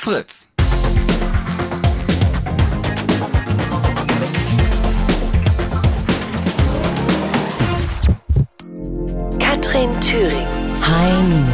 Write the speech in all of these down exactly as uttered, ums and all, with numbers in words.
Fritz. Katrin Thüring. Heini.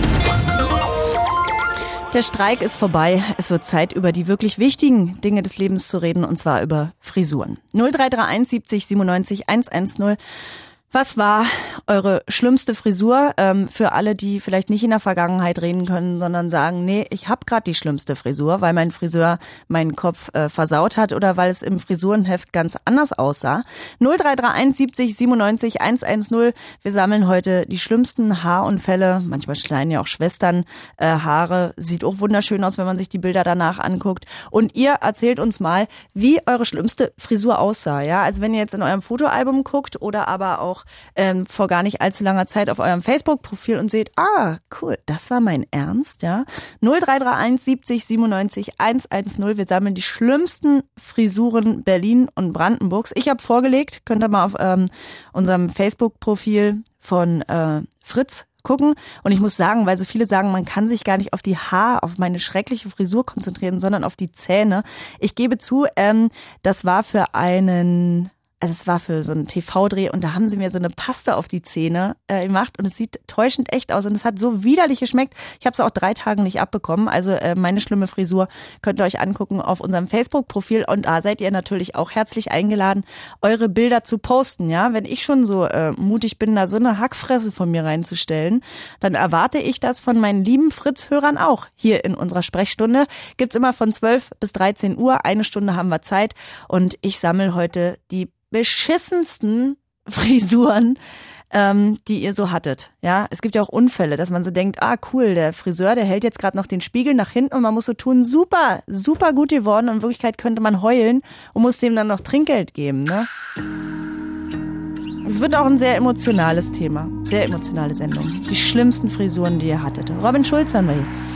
Der Streik ist vorbei. Es wird Zeit, über die wirklich wichtigen Dinge des Lebens zu reden, und zwar über Frisuren. null drei drei eins siebzig siebenundneunzig hundertzehn. Was war eure schlimmste Frisur? Ähm, für alle, die vielleicht nicht in der Vergangenheit reden können, sondern sagen, nee, ich habe gerade die schlimmste Frisur, weil mein Friseur meinen Kopf äh, versaut hat oder weil es im Frisurenheft ganz anders aussah. null drei drei eins siebzig siebenundneunzig hundertzehn. Wir sammeln heute die schlimmsten Haarunfälle. Manchmal schneiden ja auch Schwestern äh, Haare. Sieht auch wunderschön aus, wenn man sich die Bilder danach anguckt. Und ihr erzählt uns mal, wie eure schlimmste Frisur aussah. Ja, also wenn ihr jetzt in eurem Fotoalbum guckt oder aber auch Ähm, vor gar nicht allzu langer Zeit auf eurem Facebook-Profil und seht, ah, cool, das war mein Ernst, ja. null drei drei eins siebzig siebenundneunzig hundertzehn. Wir sammeln die schlimmsten Frisuren Berlin und Brandenburgs. Ich habe vorgelegt, könnt ihr mal auf ähm, unserem Facebook-Profil von äh, Fritz gucken. Und ich muss sagen, weil so viele sagen, man kann sich gar nicht auf die Haar, auf meine schreckliche Frisur konzentrieren, sondern auf die Zähne. Ich gebe zu, ähm, das war für einen... Also es war für so einen T V-Dreh und da haben sie mir so eine Paste auf die Zähne äh, gemacht und es sieht täuschend echt aus und es hat so widerlich geschmeckt. Ich habe es auch drei Tage nicht abbekommen. Also äh, meine schlimme Frisur könnt ihr euch angucken auf unserem Facebook-Profil und da seid ihr natürlich auch herzlich eingeladen, eure Bilder zu posten. Ja, wenn ich schon so äh, mutig bin, da so eine Hackfresse von mir reinzustellen, dann erwarte ich das von meinen lieben Fritz-Hörern auch. Hier in unserer Sprechstunde gibt's immer von zwölf bis dreizehn Uhr. Eine Stunde haben wir Zeit und ich sammle heute die beschissensten Frisuren, ähm, die ihr so hattet. Ja, es gibt ja auch Unfälle, dass man so denkt, ah cool, der Friseur, der hält jetzt gerade noch den Spiegel nach hinten und man muss so tun, super, super gut geworden und in Wirklichkeit könnte man heulen und muss dem dann noch Trinkgeld geben, ne? Es wird auch ein sehr emotionales Thema, sehr emotionale Sendung. Die schlimmsten Frisuren, die ihr hattet. Robin Schulz hören wir jetzt.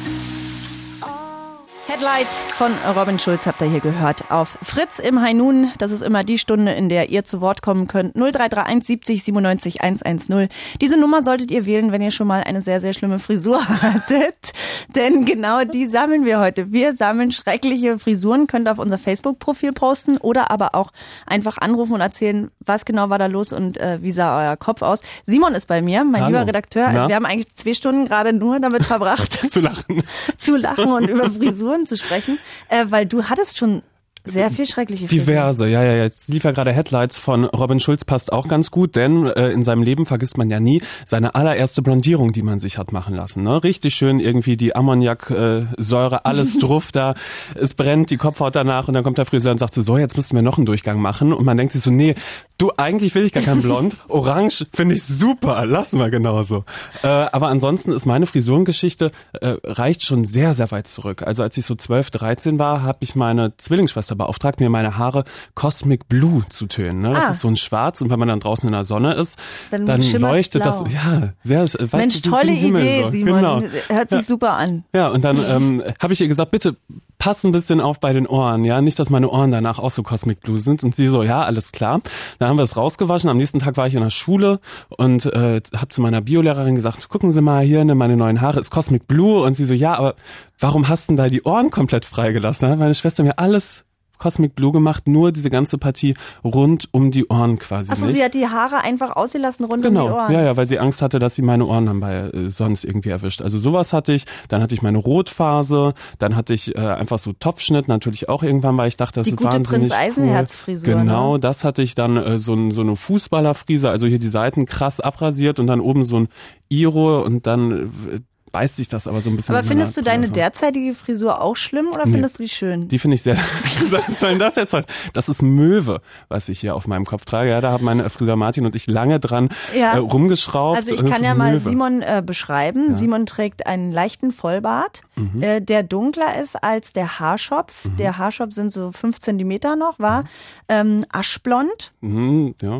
Headlights von Robin Schulz habt ihr hier gehört auf Fritz im High Noon. Das ist immer die Stunde, in der ihr zu Wort kommen könnt. null drei drei eins siebzig siebenundneunzig hundertzehn. Diese Nummer solltet ihr wählen, wenn ihr schon mal eine sehr, sehr schlimme Frisur hattet. Denn genau die sammeln wir heute. Wir sammeln schreckliche Frisuren, könnt ihr auf unser Facebook-Profil posten oder aber auch einfach anrufen und erzählen, was genau war da los und äh, wie sah euer Kopf aus. Simon ist bei mir, mein Hallo. lieber Redakteur. Also Na? wir haben eigentlich zwei Stunden gerade nur damit verbracht, zu lachen. zu lachen und über Frisuren zu sprechen, äh, weil du hattest schon sehr viel schreckliche Frisuren. Diverse, ja, ja, ja. Jetzt lief ja gerade Headlights von Robin Schulz, passt auch ganz gut, denn äh, in seinem Leben vergisst man ja nie seine allererste Blondierung, die man sich hat machen lassen. Ne? Richtig schön irgendwie die Ammoniaksäure, äh, alles drauf da, es brennt, die Kopfhaut danach und dann kommt der Friseur und sagt so, so, jetzt müssen wir noch einen Durchgang machen und man denkt sich so, nee, du, eigentlich will ich gar kein Blond, orange finde ich super, lass mal genauso. Äh, aber ansonsten ist meine Frisurengeschichte, äh, reicht schon sehr, sehr weit zurück. Also als ich so zwölf, dreizehn war, habe ich meine Zwillingsschwester beauftragt, mir meine Haare Cosmic Blue zu tönen. Ne? Das Ah. ist so ein Schwarz und wenn man dann draußen in der Sonne ist, Dann dann, schimmert's leuchtet blau. das, ja, sehr, weißt Mensch, du, wie tolle im Himmel Idee, so. Simon. Genau. Hört sich super an. Ja, und dann ähm, habe ich ihr gesagt, bitte pass ein bisschen auf bei den Ohren, ja, nicht, dass meine Ohren danach auch so Cosmic Blue sind. Und sie so, ja, alles klar. Dann haben wir es rausgewaschen. Am nächsten Tag war ich in der Schule und äh, habe zu meiner Biolehrerin gesagt, gucken Sie mal hier, ne, meine neuen Haare ist Cosmic Blue. Und sie so, ja, aber warum hast du denn da die Ohren komplett freigelassen? Da hat meine Schwester mir alles Cosmic Blue gemacht, nur diese ganze Partie rund um die Ohren quasi. Achso, nicht? sie hat die Haare einfach ausgelassen rund Genau, um die Ohren. ja, ja, weil sie Angst hatte, dass sie meine Ohren haben bei äh, sonst irgendwie erwischt. Also sowas hatte ich, dann hatte ich meine Rotphase, dann hatte ich äh, einfach so Topfschnitt, natürlich auch irgendwann, weil ich dachte, das Die ist gute wahnsinnig Prinz Eisenherz-Frisur, cool. Genau, ne? das hatte ich dann äh, so, ein, so eine Fußballerfrise, also hier die Seiten krass abrasiert und dann oben so ein Iro und dann äh, beißt sich das aber so ein bisschen. Aber findest du deine so. derzeitige Frisur auch schlimm oder Nee. findest du die schön? Die finde ich sehr, was soll denn das jetzt heißen? Das ist Möwe, was ich hier auf meinem Kopf trage. Ja, da haben meine Friseur Martin und ich lange dran Ja. äh, rumgeschraubt. Also ich Und das kann ist ja mal Möwe. Simon äh, beschreiben. Ja. Simon trägt einen leichten Vollbart, Mhm. äh, der dunkler ist als der Haarschopf. Mhm. Der Haarschopf sind so fünf Zentimeter noch, war ähm, aschblond. Mhm, ja.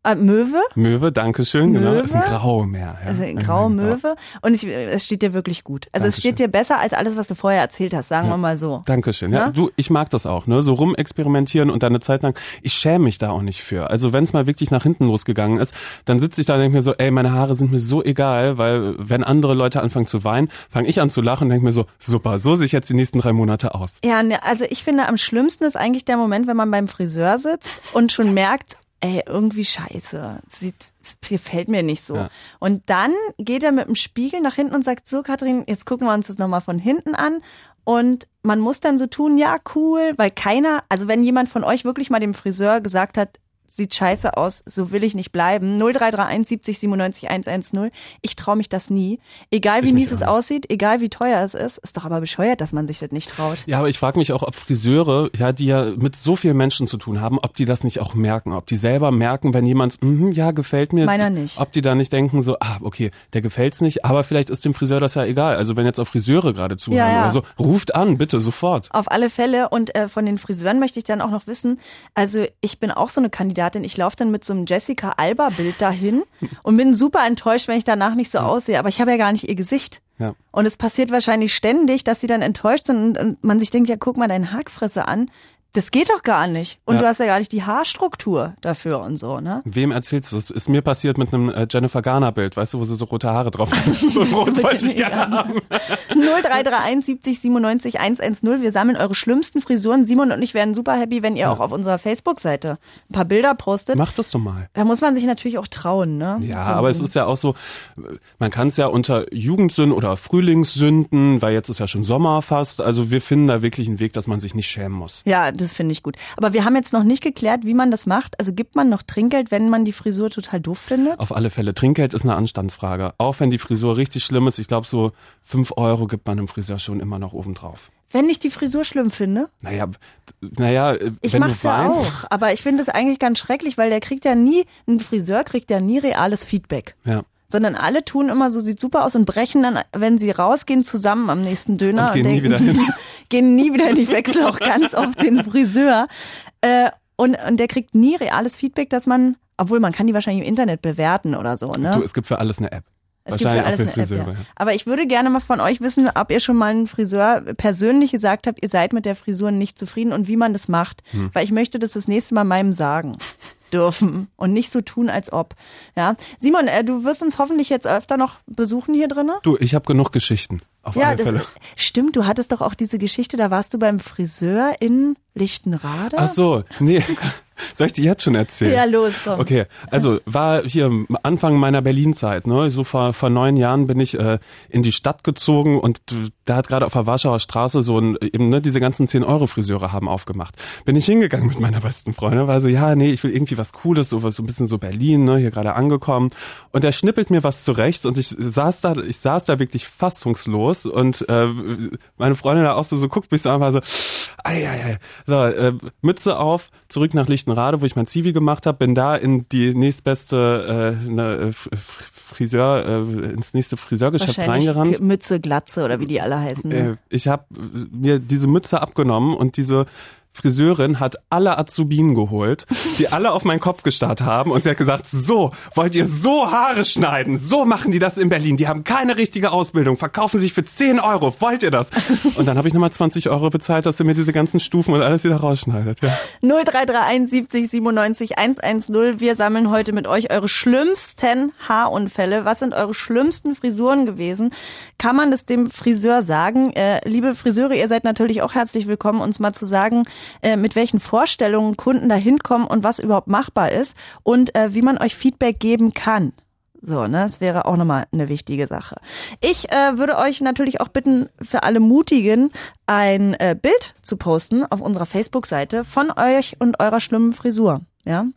Äh, Möwe. Möwe, danke schön, Möwe. genau. Ist ein graue Meer. Ja. Also eine graue Möwe. Und ich, es steht dir wirklich gut. Also Dankeschön. Es steht dir besser als alles, was du vorher erzählt hast, sagen ja. wir mal so. Dankeschön. Ja, ja, du, ich mag das auch, ne? So rumexperimentieren und dann eine Zeit lang, ich schäme mich da auch nicht für. Also wenn es mal wirklich nach hinten losgegangen ist, dann sitze ich da und denke mir so, ey, meine Haare sind mir so egal, weil wenn andere Leute anfangen zu weinen, fange ich an zu lachen und denke mir so, super, so sehe ich jetzt die nächsten drei Monate aus. Ja, ne, also ich finde, am schlimmsten ist eigentlich der Moment, wenn man beim Friseur sitzt und schon merkt, ey, irgendwie scheiße, sieht, gefällt mir nicht so. Ja. Und dann geht er mit dem Spiegel nach hinten und sagt, so Katrin, jetzt gucken wir uns das nochmal von hinten an. Und man muss dann so tun, ja cool, weil keiner, also wenn jemand von euch wirklich mal dem Friseur gesagt hat, sieht scheiße aus, so will ich nicht bleiben. null drei drei eins siebzig siebenundneunzig hundertzehn. Ich traue mich das nie. Egal wie mies es aussieht, egal wie teuer es ist, ist doch aber bescheuert, dass man sich das nicht traut. Ja, aber ich frage mich auch, ob Friseure, ja, die ja mit so vielen Menschen zu tun haben, ob die das nicht auch merken, ob die selber merken, wenn jemand, mm, ja, gefällt mir. Meiner nicht. Ob die da nicht denken so, ah, okay, der gefällt's nicht, aber vielleicht ist dem Friseur das ja egal. Also wenn jetzt auch Friseure gerade zuhören ja, ja. oder so, ruft an, bitte, sofort. Auf alle Fälle. Und äh, von den Friseuren möchte ich dann auch noch wissen, also ich bin auch so eine Kandidatin, ich laufe dann mit so einem Jessica Alba-Bild dahin und bin super enttäuscht, wenn ich danach nicht so ja. aussehe. Aber ich habe ja gar nicht ihr Gesicht. Ja. Und es passiert wahrscheinlich ständig, dass sie dann enttäuscht sind und man sich denkt, ja, guck mal deine Hackfresse an. Das geht doch gar nicht. Und ja. du hast ja gar nicht die Haarstruktur dafür und so, ne? Wem erzählst du das? Ist mir passiert mit einem äh, Jennifer Garner-Bild, weißt du, wo sie so rote Haare drauf hat. So rot wollte ich gerne haben. null drei drei eins siebzig siebenundneunzig hundertzehn. Wir sammeln eure schlimmsten Frisuren. Simon und ich werden super happy, wenn ihr ja. auch auf unserer Facebook-Seite ein paar Bilder postet. Macht das doch mal. Da muss man sich natürlich auch trauen, ne? Ja, so aber es ist ja auch so, man kann es ja unter Jugendsünden oder Frühlingssünden, weil jetzt ist ja schon Sommer fast, also wir finden da wirklich einen Weg, dass man sich nicht schämen muss. Ja, das finde ich gut. Aber wir haben jetzt noch nicht geklärt, wie man das macht. Also gibt man noch Trinkgeld, wenn man die Frisur total doof findet? Auf alle Fälle. Trinkgeld ist eine Anstandsfrage. Auch wenn die Frisur richtig schlimm ist, ich glaube so fünf Euro gibt man im Friseur schon immer noch obendrauf. Wenn ich die Frisur schlimm finde? Naja, naja, ich wenn mach's du weinst. Ja auch, aber ich finde es eigentlich ganz schrecklich, weil der kriegt ja nie, ein Friseur kriegt ja nie reales Feedback. Ja. Sondern alle tun immer so, sieht super aus und brechen dann, wenn sie rausgehen, zusammen am nächsten Döner. Und gehen und nie denken, wieder hin. Gehen nie wieder hin. Ich wechsle auch ganz oft den Friseur. Äh, und, und der kriegt nie reales Feedback, dass man, obwohl man kann die wahrscheinlich im Internet bewerten oder so, ne? Du, es gibt für alles eine App. Es gibt für alles eine App, ja. Aber ich würde gerne mal von euch wissen, ob ihr schon mal einen Friseur persönlich gesagt habt, ihr seid mit der Frisur nicht zufrieden und wie man das macht. Hm. Weil ich möchte das das nächste Mal meinem sagen dürfen und nicht so tun, als ob. Ja, Simon, äh, du wirst uns hoffentlich jetzt öfter noch besuchen hier drin. Du, ich habe genug Geschichten. Auf ja, alle Fälle. Das, stimmt, du hattest doch auch diese Geschichte, da warst du beim Friseur in Lichtenrade. Ach so, nee. Soll ich die jetzt schon erzählen? Ja, los, komm. Okay, also war hier Anfang meiner Berlin-Zeit, ne? So vor, vor neun Jahren bin ich äh, in die Stadt gezogen und da hat gerade auf der Warschauer Straße so ein, eben, ne, diese ganzen zehn-Euro-Friseure haben aufgemacht. Bin ich hingegangen mit meiner besten Freundin, war so, ja, nee, ich will irgendwie was Cooles, so, so ein bisschen so Berlin, ne, hier gerade angekommen. Und er schnippelt mir was zurecht und ich saß da, ich saß da wirklich fassungslos und äh, meine Freundin da auch so, so guckt mich so einfach so, ei, ei, ei. So, äh, Mütze auf, zurück nach Lichtenrade, wo ich mein Zivi gemacht habe, bin da in die nächstbeste äh, ne, Friseur, äh, ins nächste Friseurgeschäft reingerannt. Mütze, Glatze oder wie die alle heißen. Ne? Äh, ich habe mir diese Mütze abgenommen und diese Friseurin hat alle Azubinen geholt, die alle auf meinen Kopf gestarrt haben und sie hat gesagt, so, wollt ihr so Haare schneiden? So machen die das in Berlin. Die haben keine richtige Ausbildung, verkaufen sich für zehn Euro. Wollt ihr das? Und dann habe ich nochmal zwanzig Euro bezahlt, dass sie mir diese ganzen Stufen und alles wieder rausschneidet. Ja. null drei drei eins siebzig siebenundneunzig hundertzehn. Wir sammeln heute mit euch eure schlimmsten Haarunfälle. Was sind eure schlimmsten Frisuren gewesen? Kann man das dem Friseur sagen? Äh, liebe Friseure, ihr seid natürlich auch herzlich willkommen, uns mal zu sagen, mit welchen Vorstellungen Kunden da hinkommen und was überhaupt machbar ist und äh, wie man euch Feedback geben kann. So, ne, das wäre auch nochmal eine wichtige Sache. Ich äh, würde euch natürlich auch bitten, für alle Mutigen ein äh, Bild zu posten auf unserer Facebook-Seite von euch und eurer schlimmen Frisur. Ja?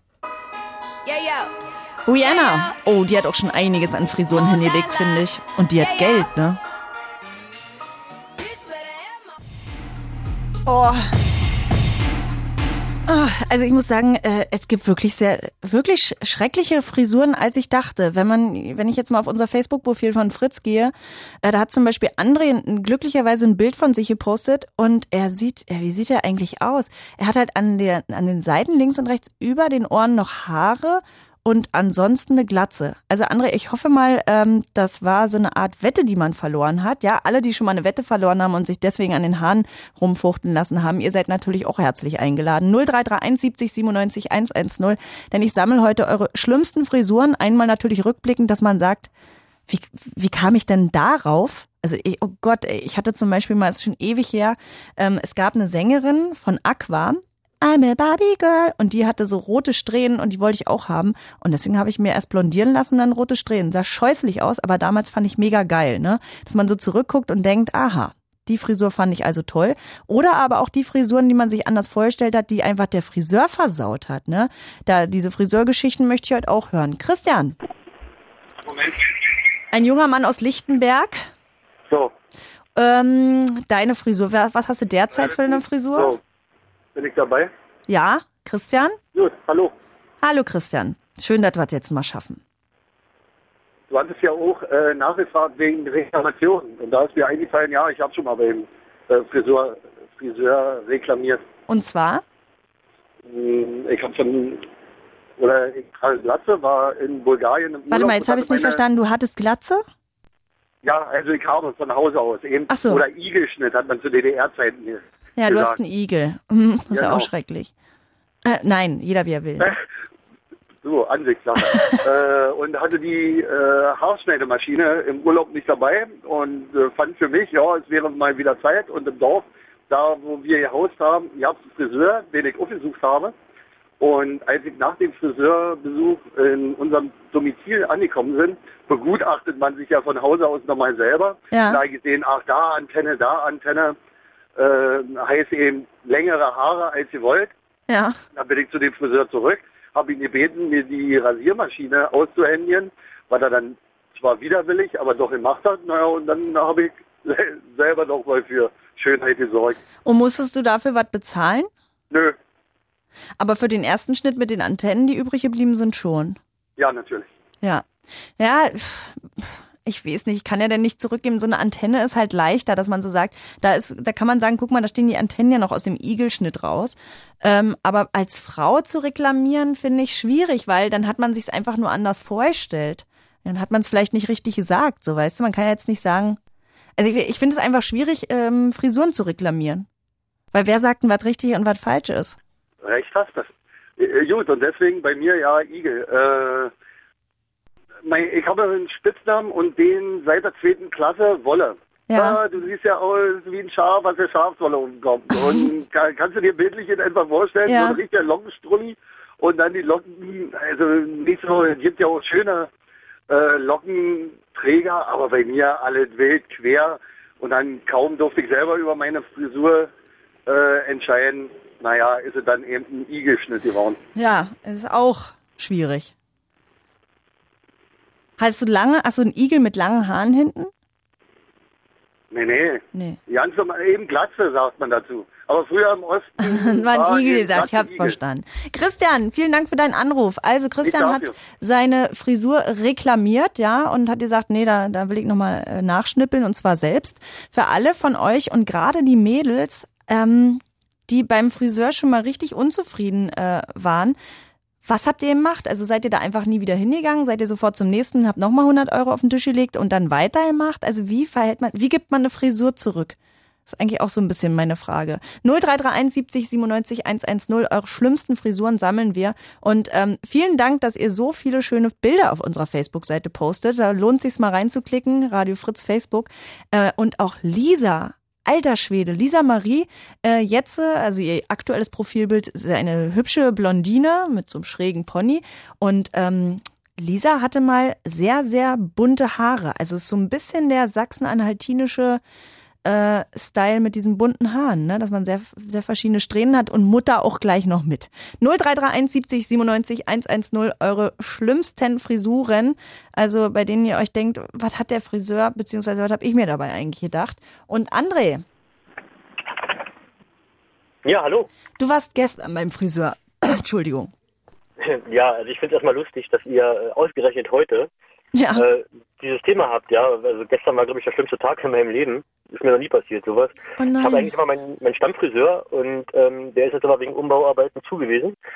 Ja, ja. Rihanna. Oh, die hat auch schon einiges an Frisuren hingelegt, finde ich. Und die hat Geld, ne? Oh. Also ich muss sagen, es gibt wirklich sehr, wirklich schreckliche Frisuren, als ich dachte. Wenn man, wenn ich jetzt mal auf unser Facebook-Profil von Fritz gehe, da hat zum Beispiel André glücklicherweise ein Bild von sich gepostet und er sieht, wie sieht er eigentlich aus? Er hat halt an der, an den Seiten links und rechts über den Ohren noch Haare und ansonsten eine Glatze. Also André, ich hoffe mal, ähm, das war so eine Art Wette, die man verloren hat. Ja, alle, die schon mal eine Wette verloren haben und sich deswegen an den Haaren rumfuchten lassen haben, ihr seid natürlich auch herzlich eingeladen. null drei drei eins siebzig siebenundneunzig hundertzehn, denn ich sammle heute eure schlimmsten Frisuren. Einmal natürlich rückblickend, dass man sagt, wie, wie kam ich denn darauf? Also ich, oh Gott, ey, ich hatte zum Beispiel mal, es ist schon ewig her, ähm, es gab eine Sängerin von Aqua, I'm a Barbie Girl, und die hatte so rote Strähnen und die wollte ich auch haben und deswegen habe ich mir erst blondieren lassen, dann rote Strähnen. Sah scheußlich aus, aber damals fand ich mega geil, ne? Dass man so zurückguckt und denkt, aha, die Frisur fand ich also toll. Oder aber auch die Frisuren, die man sich anders vorgestellt hat, die einfach der Friseur versaut hat, ne? Da, diese Friseurgeschichten möchte ich heute auch hören. Christian. Moment. Ein junger Mann aus Lichtenberg. So. Ähm, deine Frisur, was hast du derzeit für eine Frisur? So. Bin ich dabei? Ja, Christian? Gut, hallo. Hallo Christian. Schön, dass wir es jetzt mal schaffen. Du hattest ja auch äh, nachgefragt wegen Reklamationen. Und da ist mir eingefallen, ja, ich habe schon mal beim äh, Friseur, Friseur reklamiert. Und zwar? Hm, Ich habe schon, oder ich trage Glatze, war in Bulgarien im Urlaub. Warte mal, jetzt habe ich es nicht meine, verstanden. Du hattest Glatze? Ja, also ich habe von Hause aus. Eben, Ach so. Oder Igelschnitt hat man zu D D R-Zeiten hier. Ja, du hast einen Igel. Mhm, das ist ja Genau. auch schrecklich. Äh, nein, jeder wie er will. So, Ansichtssache. äh, und hatte die äh, Haarschneidemaschine im Urlaub nicht dabei und äh, fand für mich, ja, es wäre mal wieder Zeit. Und im Dorf, da wo wir gehaust haben, gab es einen Friseur, den ich aufgesucht habe. Und als ich nach dem Friseurbesuch in unserem Domizil angekommen bin, begutachtet man sich ja von Hause aus nochmal selber. Ja. Da gesehen, ach, da Antenne, da Antenne, äh, heißt eben längere Haare als ihr wollt. Ja. Dann bin ich zu dem Friseur zurück, habe ihn gebeten, mir die Rasiermaschine auszuhändigen, was er dann zwar widerwillig, aber doch gemacht hat. Naja, und dann habe ich selber doch mal für Schönheit gesorgt. Und musstest du dafür was bezahlen? Nö, Aber für den ersten Schnitt mit den Antennen, die übrig geblieben sind, schon. ja, natürlich. Ja. Ja, ich weiß nicht, ich kann ja denn nicht zurückgeben. So eine Antenne ist halt leichter, dass man so sagt, da ist, da kann man sagen, guck mal, da stehen die Antennen ja noch aus dem Igelschnitt raus. Ähm, aber als Frau zu reklamieren, finde ich schwierig, weil dann hat man sich's einfach nur anders vorgestellt. Dann hat man es vielleicht nicht richtig gesagt, so weißt du. Man kann ja jetzt nicht sagen. Also ich, ich finde es einfach schwierig, ähm, Frisuren zu reklamieren. Weil wer sagt denn, was richtig und was falsch ist? Recht hast du. Äh, gut, und deswegen bei mir ja Igel. Äh, mein, ich habe einen Spitznamen und den seit der zweiten Klasse Wolle. Ja. Ja, du siehst ja aus wie ein Schaf, was der Schafswolle umkommt. Und kann, kannst du dir bildlich jetzt einfach vorstellen, Ja. so ein richtiger Lockenstrulli und dann die Locken, also nicht so, es gibt ja auch schöne äh, Lockenträger, aber bei mir alles wild, quer. Und dann kaum durfte ich selber über meine Frisur äh, entscheiden. Naja, ist es dann eben ein Igelschnitt geworden. Ja, es ist auch schwierig. Hast du lange, hast du einen Igel mit langen Haaren hinten? Nee, nee. Nee. Ganz normal, eben Glatze, sagt man dazu. Aber früher im Osten War ein Igel eben gesagt, ich Glatze hab's Igel. verstanden. Christian, vielen Dank für deinen Anruf. Also Christian hat dafür. seine Frisur reklamiert, ja, und hat gesagt, nee, da, da will ich nochmal äh, nachschnippeln, und zwar selbst. Für alle von euch und gerade die Mädels, ähm, die beim Friseur schon mal richtig unzufrieden äh, waren, was habt ihr gemacht? Also seid ihr da einfach nie wieder hingegangen? Seid ihr sofort zum nächsten, habt nochmal hundert Euro auf den Tisch gelegt und dann weitergemacht? Also wie verhält man, wie gibt man eine Frisur zurück? Das ist eigentlich auch so ein bisschen meine Frage. null drei drei eins siebzig siebenundneunzig hundertzehn, eure schlimmsten Frisuren sammeln wir. Und ähm, vielen Dank, dass ihr so viele schöne Bilder auf unserer Facebook-Seite postet. Da lohnt sich's mal reinzuklicken, Radio Fritz Facebook. Äh, und auch Lisa, alter Schwede, Lisa Marie, äh, jetzt, also ihr aktuelles Profilbild ist eine hübsche Blondine mit so einem schrägen Pony. Und ähm, Lisa hatte mal sehr, sehr bunte Haare. Also es ist so ein bisschen der sachsen-anhaltinische äh, Style mit diesen bunten Haaren, ne? Dass man sehr, sehr verschiedene Strähnen hat und Mutter auch gleich noch mit. null drei drei eins siebzig siebenundneunzig hundertzehn, eure schlimmsten Frisuren, also bei denen ihr euch denkt, was hat der Friseur, beziehungsweise was habe ich mir dabei eigentlich gedacht? Und André. Ja, hallo. Du warst gestern beim Friseur. Entschuldigung. Ja, also ich finde es erstmal lustig, dass ihr äh, ausgerechnet heute Ja. äh, dieses Thema habt, ja. Also gestern war, glaube ich, der schlimmste Tag in meinem Leben. Ist mir noch nie passiert, sowas. Oh nein. Ich habe eigentlich immer meinen, meinen Stammfriseur und ähm, der ist jetzt aber wegen Umbauarbeiten zugewiesen.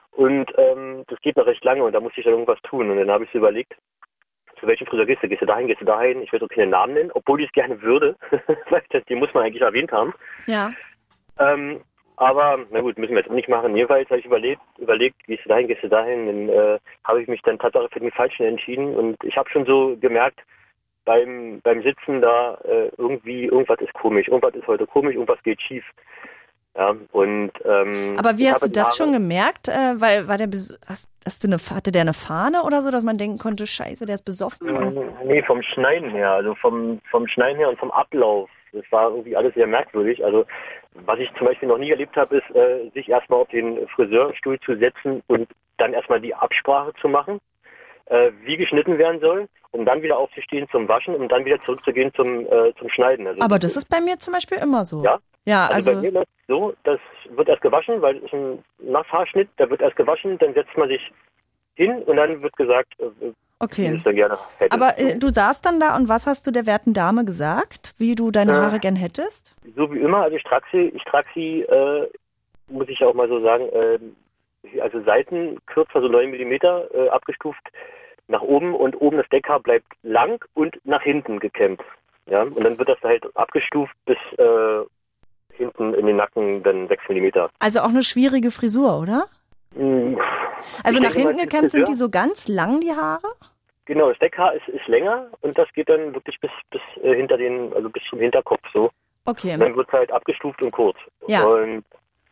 Und ähm, das geht noch recht lange und da musste ich dann irgendwas tun. Und dann habe ich so überlegt, zu welchem Friseur gehst du? Gehst du dahin, gehst du dahin? Ich werde auch keine Namen nennen, obwohl ich es gerne würde. Die muss man eigentlich erwähnt haben. Ja. Ähm, aber, na gut, müssen wir jetzt nicht machen. Jedenfalls habe ich überlegt, überlegt, gehst du dahin, gehst du dahin. Dann äh, habe ich mich dann tatsächlich für den Falschen entschieden. Und ich habe schon so gemerkt, beim beim Sitzen da, äh, irgendwie, irgendwas ist komisch. Irgendwas ist heute komisch, irgendwas geht schief. Ja, und, ähm, Aber wie hast du das Haare, schon gemerkt? Äh, weil war der bes- hast, hast du eine hatte der eine Fahne oder so, dass man denken konnte, Scheiße, der ist besoffen? Oder? Nee, vom Schneiden her, also vom vom Schneiden her und vom Ablauf. Das war irgendwie alles sehr merkwürdig. Also was ich zum Beispiel noch nie erlebt habe, ist, äh, sich erstmal auf den Friseurstuhl zu setzen und dann erstmal die Absprache zu machen, äh, wie geschnitten werden soll, um dann wieder aufzustehen zum Waschen, um dann wieder zurückzugehen zum äh, zum Schneiden. Also Aber das ist bei mir zum Beispiel immer so. Ja? Ja, Also, also, bei mir läuft es so, das wird erst gewaschen, weil es ist ein Nasshaarschnitt, da wird erst gewaschen, dann setzt man sich hin und dann wird gesagt, äh, wie okay. du es dann gerne hättest. Aber äh, du saßt dann da und was hast du der werten Dame gesagt, wie du deine Äh, Haare gern hättest? So wie immer, also ich trage sie, ich trage sie, äh, muss ich auch mal so sagen, äh, also Seiten kürzer, so neun Millimeter äh, abgestuft nach oben und oben das Deckhaar bleibt lang und nach hinten gekämmt. Ja, und dann wird das halt abgestuft bis äh, hinten in den Nacken dann sechs Millimeter. Also auch eine schwierige Frisur, oder? Hm. Also Ich nach denke mal, hinten die gekämmt sind Friseur- die so ganz lang, die Haare? Genau, das Deckhaar ist, ist länger und das geht dann wirklich bis bis äh, hinter den, also bis zum Hinterkopf so. Okay. Und dann wird es halt abgestuft und kurz. Ja. Und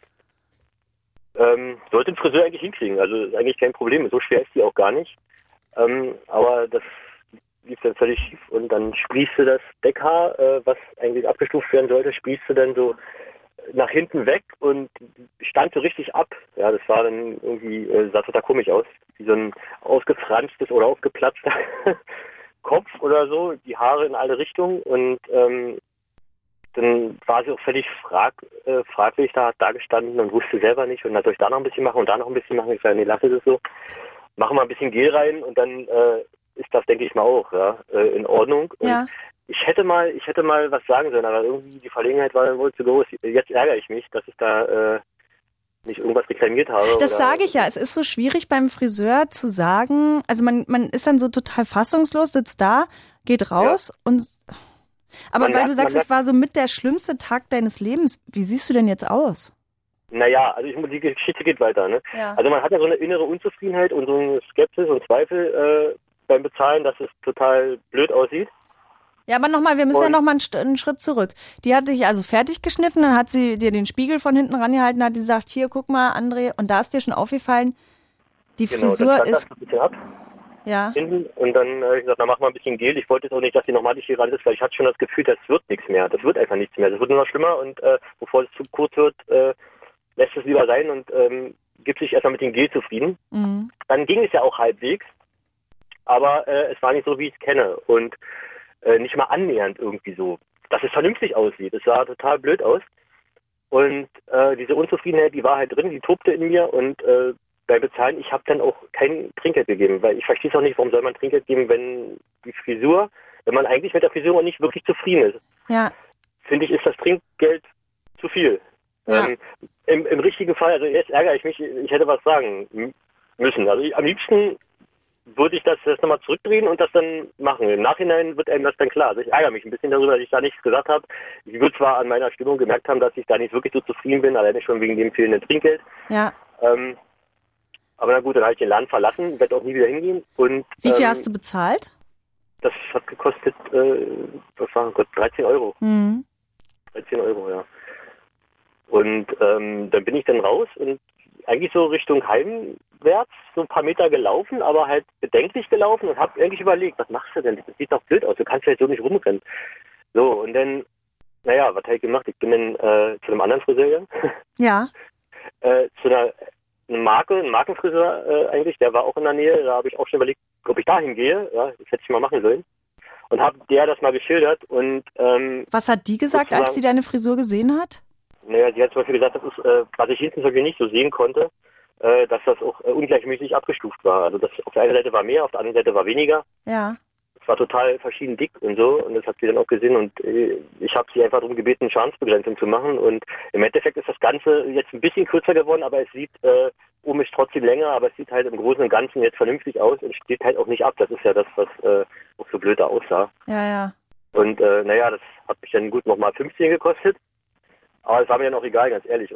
ähm, sollte ein Friseur eigentlich hinkriegen. Also ist eigentlich kein Problem. So schwer ist die auch gar nicht. Ähm, aber das lief dann völlig schief und dann sprießt du das Deckhaar, äh, was eigentlich abgestuft werden sollte, sprießt du dann so nach hinten weg und stand so richtig ab. Ja, das war dann irgendwie, äh, sah total komisch aus. Wie so ein ausgefranztes oder aufgeplatzter Kopf oder so, die Haare in alle Richtungen und ähm, dann war sie auch völlig frag, äh, fragwürdig da, da gestanden und wusste selber nicht und dann soll ich da noch ein bisschen machen und da noch ein bisschen machen. Ich sage, nee, lass es so. Machen wir ein bisschen Gel rein und dann äh, ist das, denke ich mal, auch ja, äh, in Ordnung. Und Ja. ich hätte mal, ich hätte mal was sagen sollen, aber irgendwie die Verlegenheit war dann wohl zu groß. Jetzt ärgere ich mich, dass ich da äh, nicht irgendwas reklamiert habe. Das oder, sage ich ja. Es ist so schwierig beim Friseur zu sagen, also man, man ist dann so total fassungslos, sitzt da, geht raus und aber Man weil merkt- du sagst, man es war so mit der schlimmste Tag deines Lebens. Wie siehst du denn jetzt aus? Naja, also ich, die Geschichte geht weiter. Ne? Ja. Also man hat ja so eine innere Unzufriedenheit und so eine Skepsis und Zweifel äh, beim Bezahlen, dass es total blöd aussieht. Ja, aber nochmal, wir müssen ja Und- nochmal einen, St- einen Schritt zurück. Die hat dich also fertig geschnitten, dann hat sie dir den Spiegel von hinten rangehalten, hat gesagt, hier, guck mal, André, und da ist dir schon aufgefallen, die Genau, Frisur dann stand ist, das ein bisschen ab ja, hinten und dann habe ich gesagt, na mach mal ein bisschen Gel. Ich wollte jetzt auch nicht, dass die nochmal hier ran ist, weil ich hatte schon das Gefühl, das wird nichts mehr. Das wird einfach nichts mehr. Das wird nur noch schlimmer und äh, bevor es zu kurz wird, äh, lässt es lieber sein und ähm, gibt sich erstmal mit dem Gel zufrieden. mhm. Dann ging es ja auch halbwegs, aber äh, es war nicht so, wie ich es kenne und äh, nicht mal annähernd irgendwie so, dass es vernünftig aussieht. Es sah total blöd aus und äh, diese Unzufriedenheit, die war halt drin, die tobte in mir und äh, bei Bezahlen, ich habe dann auch kein Trinkgeld gegeben, weil ich verstehe es auch nicht, warum soll man Trinkgeld geben, wenn die Frisur, wenn man eigentlich mit der Frisur nicht wirklich zufrieden ist. Ja, Finde ich, ist das Trinkgeld zu viel. Ja. Ähm, im, Im richtigen Fall, also jetzt ärgere ich mich, ich hätte was sagen m- müssen. Also ich, am liebsten würde ich das, das nochmal zurückdrehen und das dann machen. Im Nachhinein wird einem das dann klar. Also ich ärgere mich ein bisschen darüber, dass ich da nichts gesagt habe. Ich würde zwar an meiner Stimmung gemerkt haben, dass ich da nicht wirklich so zufrieden bin, alleine schon wegen dem fehlenden Trinkgeld. ja. Ähm, aber na gut, dann habe ich den Laden verlassen, werde auch nie wieder hingehen. Und Wie viel ähm, hast du bezahlt? das hat gekostet, äh, was war Gott, dreizehn Euro. Mhm. dreizehn Euro, ja. Und ähm, dann bin ich dann raus und eigentlich so Richtung heimwärts, so ein paar Meter gelaufen, aber halt bedenklich gelaufen und habe eigentlich überlegt, was machst du denn? Das sieht doch blöd aus, du kannst ja jetzt so nicht rumrennen. So, und dann, naja, was habe ich gemacht? Ich bin dann äh, zu einem anderen Friseur gegangen, Ja, äh, zu einer eine Marke, ein Markenfriseur äh, eigentlich, der war auch in der Nähe, da habe ich auch schon überlegt, ob ich da hingehe, ja, das hätte ich mal machen sollen. Und habe der das mal geschildert und ähm, was hat die gesagt, als sie deine Frisur gesehen hat? naja, sie hat zum Beispiel gesagt, das ist, äh, was ich hinten zum Beispiel nicht so sehen konnte, äh, dass das auch äh, ungleichmäßig abgestuft war. Also das auf der einen Seite war mehr, auf der anderen Seite war weniger. Ja, war total verschieden dick und so und das hat sie dann auch gesehen und äh, ich habe sie einfach darum gebeten, Schadensbegrenzung zu machen und im Endeffekt ist das Ganze jetzt ein bisschen kürzer geworden, aber es sieht äh, oben ist trotzdem länger, aber es sieht halt im Großen und Ganzen jetzt vernünftig aus und steht halt auch nicht ab. Das ist ja das, was äh, auch so blöd da aussah. Ja, ja. Und äh, naja, das hat mich dann gut nochmal fünfzehn gekostet, aber es war mir dann auch egal, ganz ehrlich.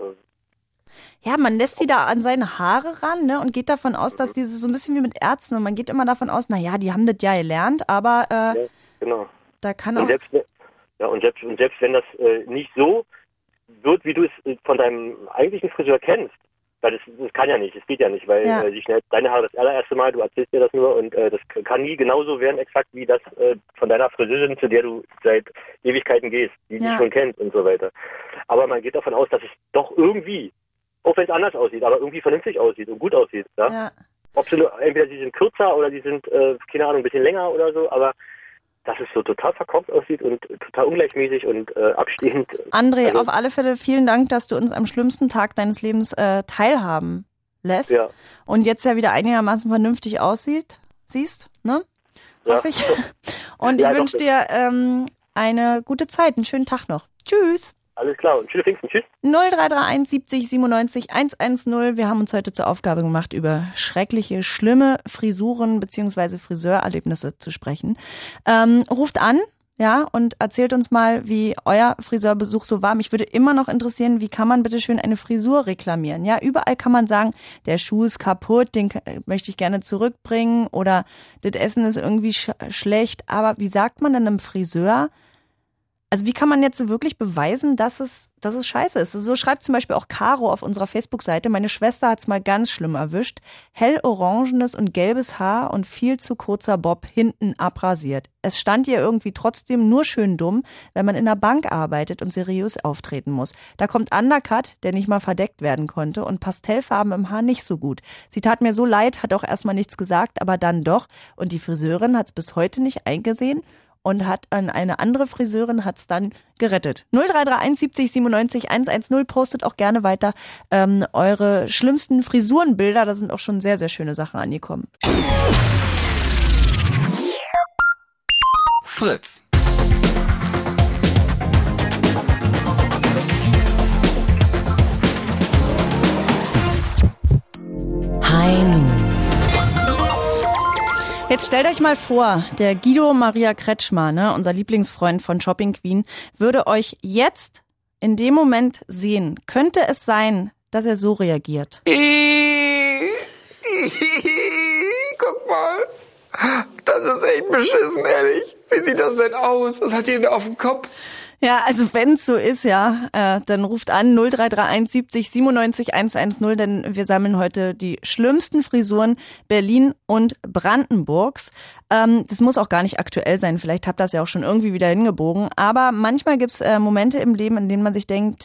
Ja, man lässt sie da an seine Haare ran, ne, und geht davon aus, dass diese so ein bisschen wie mit Ärzten und man geht immer davon aus, na ja, die haben das ja gelernt, aber äh, ja, genau. Da kann und auch... Selbst, ja, und selbst, und selbst wenn das äh, nicht so wird, wie du es von deinem eigentlichen Friseur kennst, weil das, das kann ja nicht, das geht ja nicht, weil ja. äh, sie schneidet deine Haare das allererste Mal, du erzählst dir das nur und äh, das kann nie genauso werden, exakt wie das äh, von deiner Friseurin, zu der du seit Ewigkeiten gehst, die ja. dich schon kennt und so weiter. Aber man geht davon aus, dass es doch irgendwie, auch wenn es anders aussieht, aber irgendwie vernünftig aussieht und gut aussieht. Ja? Ja. Ob sie nur, entweder sie sind kürzer oder die sind, äh, keine Ahnung, ein bisschen länger oder so, aber dass es so total verkauft aussieht und total ungleichmäßig und äh, abstehend. André, also, auf alle Fälle vielen Dank, dass du uns am schlimmsten Tag deines Lebens äh, teilhaben lässt. Ja. Und jetzt ja wieder einigermaßen vernünftig aussieht, siehst, ne? Ja. Hoffe ich. Und Ja, ich wünsche doch. dir ähm, eine gute Zeit, einen schönen Tag noch. Tschüss. Alles klar und schöne Pfingsten. Tschüss. null drei drei eins siebzig siebenundneunzig hundertzehn. Wir haben uns heute zur Aufgabe gemacht, über schreckliche, schlimme Frisuren bzw. Friseurerlebnisse zu sprechen. Ähm, ruft an, ja, und erzählt uns mal, wie euer Friseurbesuch so war. Mich würde immer noch interessieren, wie kann man bitte schön eine Frisur reklamieren? Ja, überall kann man sagen, der Schuh ist kaputt, den möchte ich gerne zurückbringen oder das Essen ist irgendwie sch- schlecht. Aber wie sagt man denn einem Friseur? Also wie kann man jetzt wirklich beweisen, dass es, dass es scheiße ist? So schreibt zum Beispiel auch Caro auf unserer Facebook-Seite. Meine Schwester hat's mal ganz schlimm erwischt. Hellorangenes und gelbes Haar und viel zu kurzer Bob hinten abrasiert. Es stand ihr irgendwie trotzdem nur schön dumm, wenn man in der Bank arbeitet und seriös auftreten muss. Da kommt Undercut, der nicht mal verdeckt werden konnte, und Pastellfarben im Haar nicht so gut. Sie tat mir so leid, hat auch erstmal nichts gesagt, aber dann doch. Und die Friseurin hat's bis heute nicht eingesehen. Und hat an eine andere Friseurin hat's dann gerettet. null drei drei eins siebzig siebenundneunzig hundertzehn, postet auch gerne weiter ähm, eure schlimmsten Frisurenbilder. Da sind auch schon sehr, sehr schöne Sachen angekommen. Fritz. Hi Nu. Jetzt stellt euch mal vor, der Guido Maria Kretschmer, ne, unser Lieblingsfreund von Shopping Queen, würde euch jetzt in dem Moment sehen. Könnte es sein, dass er so reagiert? Guck mal, das ist echt beschissen, ehrlich. Wie sieht das denn aus? Was hat ihr denn auf dem Kopf? Ja, also wenn's so ist, ja, äh, dann ruft an null drei drei eins siebzig siebenundneunzig hundertzehn, denn wir sammeln heute die schlimmsten Frisuren Berlin und Brandenburgs. Ähm, das muss auch gar nicht aktuell sein, vielleicht habt ihr das ja auch schon irgendwie wieder hingebogen, aber manchmal gibt's äh, Momente im Leben, in denen man sich denkt,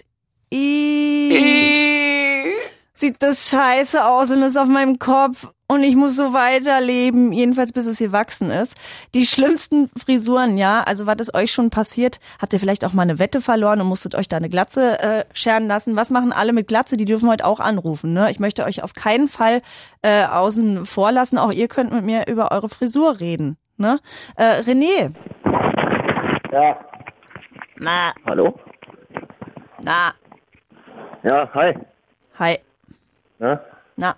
sieht das scheiße aus und ist auf meinem Kopf und ich muss so weiterleben, jedenfalls bis es hier wachsen ist. Die schlimmsten Frisuren, ja, also was ist euch schon passiert? Habt ihr vielleicht auch mal eine Wette verloren und musstet euch da eine Glatze äh, scheren lassen? Was machen alle mit Glatze? Die dürfen heute auch anrufen, ne? Ich möchte euch auf keinen Fall äh, außen vor lassen. Auch ihr könnt mit mir über eure Frisur reden, ne? Äh, René. Ja. Na, Hallo? na, Ja, hi. hi, Na? na.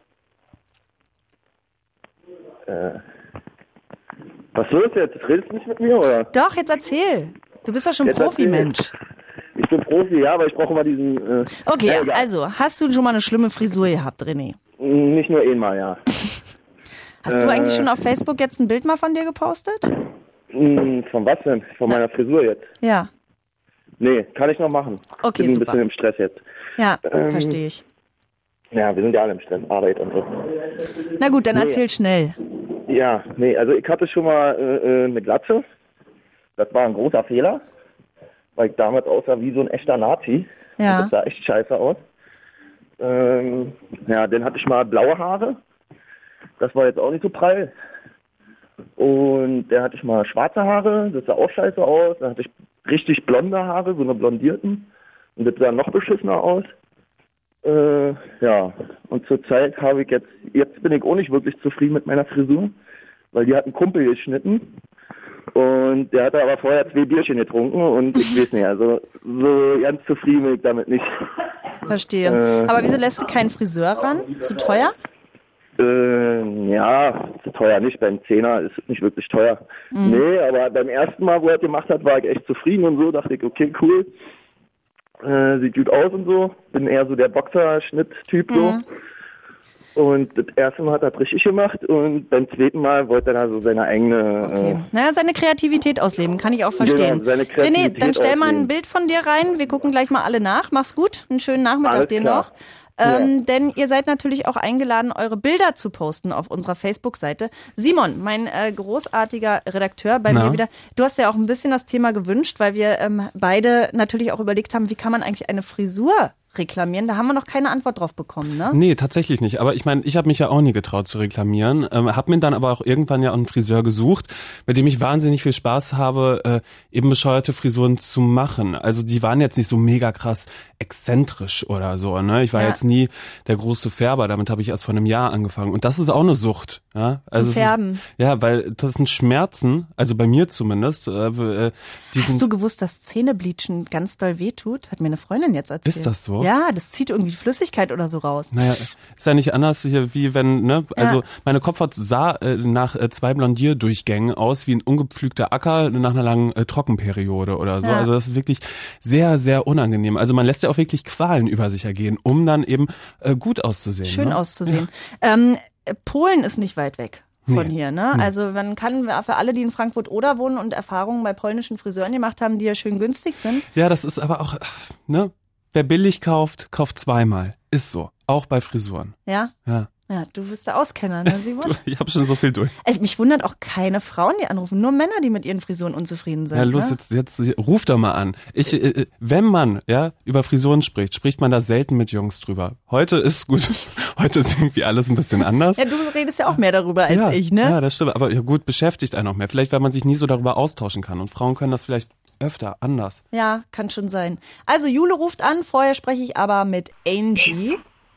Äh, was ist los jetzt? Redest du nicht mit mir, oder? Doch, jetzt erzähl. Du bist doch schon Jetzt Profi, erzähl. Mensch. Ich bin Profi, ja, aber ich brauche mal diesen... Äh, Okay, ja, egal. also, hast du schon mal eine schlimme Frisur gehabt, René? Nicht nur einmal, ja. Hast du Äh. eigentlich schon auf Facebook jetzt ein Bild mal von dir gepostet? Hm, von was denn? Von meiner Frisur jetzt? Ja. Nee, kann ich noch machen. Okay, bin ein super. bisschen im Stress jetzt. Ja, Ähm. verstehe ich. Ja, wir sind ja alle im Stress, Arbeit und so. Na gut, dann Nee. erzähl schnell. Ja, nee, also ich hatte schon mal äh, eine Glatze. Das war ein großer Fehler, weil ich damals aussah wie so ein echter Nazi. Ja. Und das sah echt scheiße aus. Ähm, ja, dann hatte ich mal blaue Haare. Das war jetzt auch nicht so prall. Und dann hatte ich mal schwarze Haare. Das sah auch scheiße aus. Dann hatte ich richtig blonde Haare, so eine blondierten. Und das sah noch beschissener aus. Äh, ja, und zurzeit habe ich jetzt, jetzt bin ich auch nicht wirklich zufrieden mit meiner Frisur, weil die hat einen Kumpel geschnitten Und der hatte aber vorher zwei Bierchen getrunken und ich weiß nicht, also so ganz zufrieden bin ich damit nicht. Verstehe. Äh, Aber wieso lässt du keinen Friseur ran? Zu teuer? Äh, ja, zu teuer nicht. Beim Zehner ist es nicht wirklich teuer. Mhm. Nee, aber beim ersten Mal, wo er das gemacht hat, war ich echt zufrieden und so. Dachte ich, okay, cool. Äh, sieht gut aus und so. Bin eher so der Boxerschnitt-Typ so. Mhm. Und das erste Mal hat er das richtig gemacht und beim zweiten Mal wollte er da so seine eigene... Okay. Äh, naja, seine Kreativität ausleben, kann ich auch verstehen. Genau, seine Kreativität René, dann stell mal ausleben. ein Bild von dir rein. Wir gucken gleich mal alle nach. Mach's gut. Einen schönen Nachmittag Alles dir klar. noch. Ähm, Ja. Denn ihr seid natürlich auch eingeladen, eure Bilder zu posten auf unserer Facebook-Seite. Simon, mein äh, großartiger Redakteur bei Na? mir wieder. Du hast ja auch ein bisschen das Thema gewünscht, weil wir ähm, beide natürlich auch überlegt haben, wie kann man eigentlich eine Frisur reklamieren. Da haben wir noch keine Antwort drauf bekommen, ne? Nee, tatsächlich nicht. Aber ich meine, ich habe mich ja auch nie getraut zu reklamieren. Ähm, habe mir dann aber auch irgendwann ja einen Friseur gesucht, mit dem ich wahnsinnig viel Spaß habe, äh, eben bescheuerte Frisuren zu machen. Also die waren jetzt nicht so mega krass exzentrisch oder so. Ne? Ich war Ja. jetzt nie der große Färber. Damit habe ich erst vor einem Jahr angefangen. Und das ist auch eine Sucht. Ja? Also Zu es färben. Ist, ja, weil das sind Schmerzen, also bei mir zumindest. Äh, die Hast sind, du gewusst, dass Zähnebleachen ganz doll wehtut? Hat mir eine Freundin jetzt erzählt. Ist das so? Ja, das zieht irgendwie Flüssigkeit oder so raus. Naja, ist ja nicht anders hier, wie wenn, ne, also Ja. meine Kopfhaut sah äh, nach äh, zwei Blondierdurchgängen aus wie ein ungepflügter Acker nach einer langen äh, Trockenperiode oder so. Ja. Also das ist wirklich sehr, sehr unangenehm. Also man lässt ja auch wirklich Qualen über sich ergehen, um dann eben äh, gut auszusehen. Schön ne? auszusehen. Ähm, Polen ist nicht weit weg von Nee. hier, ne? Nee. Also man kann für alle, die in Frankfurt-Oder wohnen und Erfahrungen bei polnischen Friseuren gemacht haben, die ja schön günstig sind. Ja, das ist aber auch, ne, wer billig kauft, kauft zweimal. Ist so. Auch bei Frisuren. Ja? Ja. Ja, du bist der Auskenner, ne, Simon? Du, ich habe schon so viel durch. Also mich wundert auch keine Frauen, die anrufen, nur Männer, die mit ihren Frisuren unzufrieden sind. Ja, los, ne? jetzt, jetzt ruf doch mal an. Ich, äh, wenn man ja über Frisuren spricht, spricht man da selten mit Jungs drüber. Heute ist gut, heute ist irgendwie alles ein bisschen anders. Ja, du redest ja auch mehr darüber als ja, ich, ne? Ja, das stimmt. Aber ja, gut, beschäftigt einen auch mehr. Vielleicht, weil man sich nie so darüber austauschen kann. Und Frauen können das vielleicht öfter anders. Ja, kann schon sein. Also Jule ruft an, vorher spreche ich aber mit Angie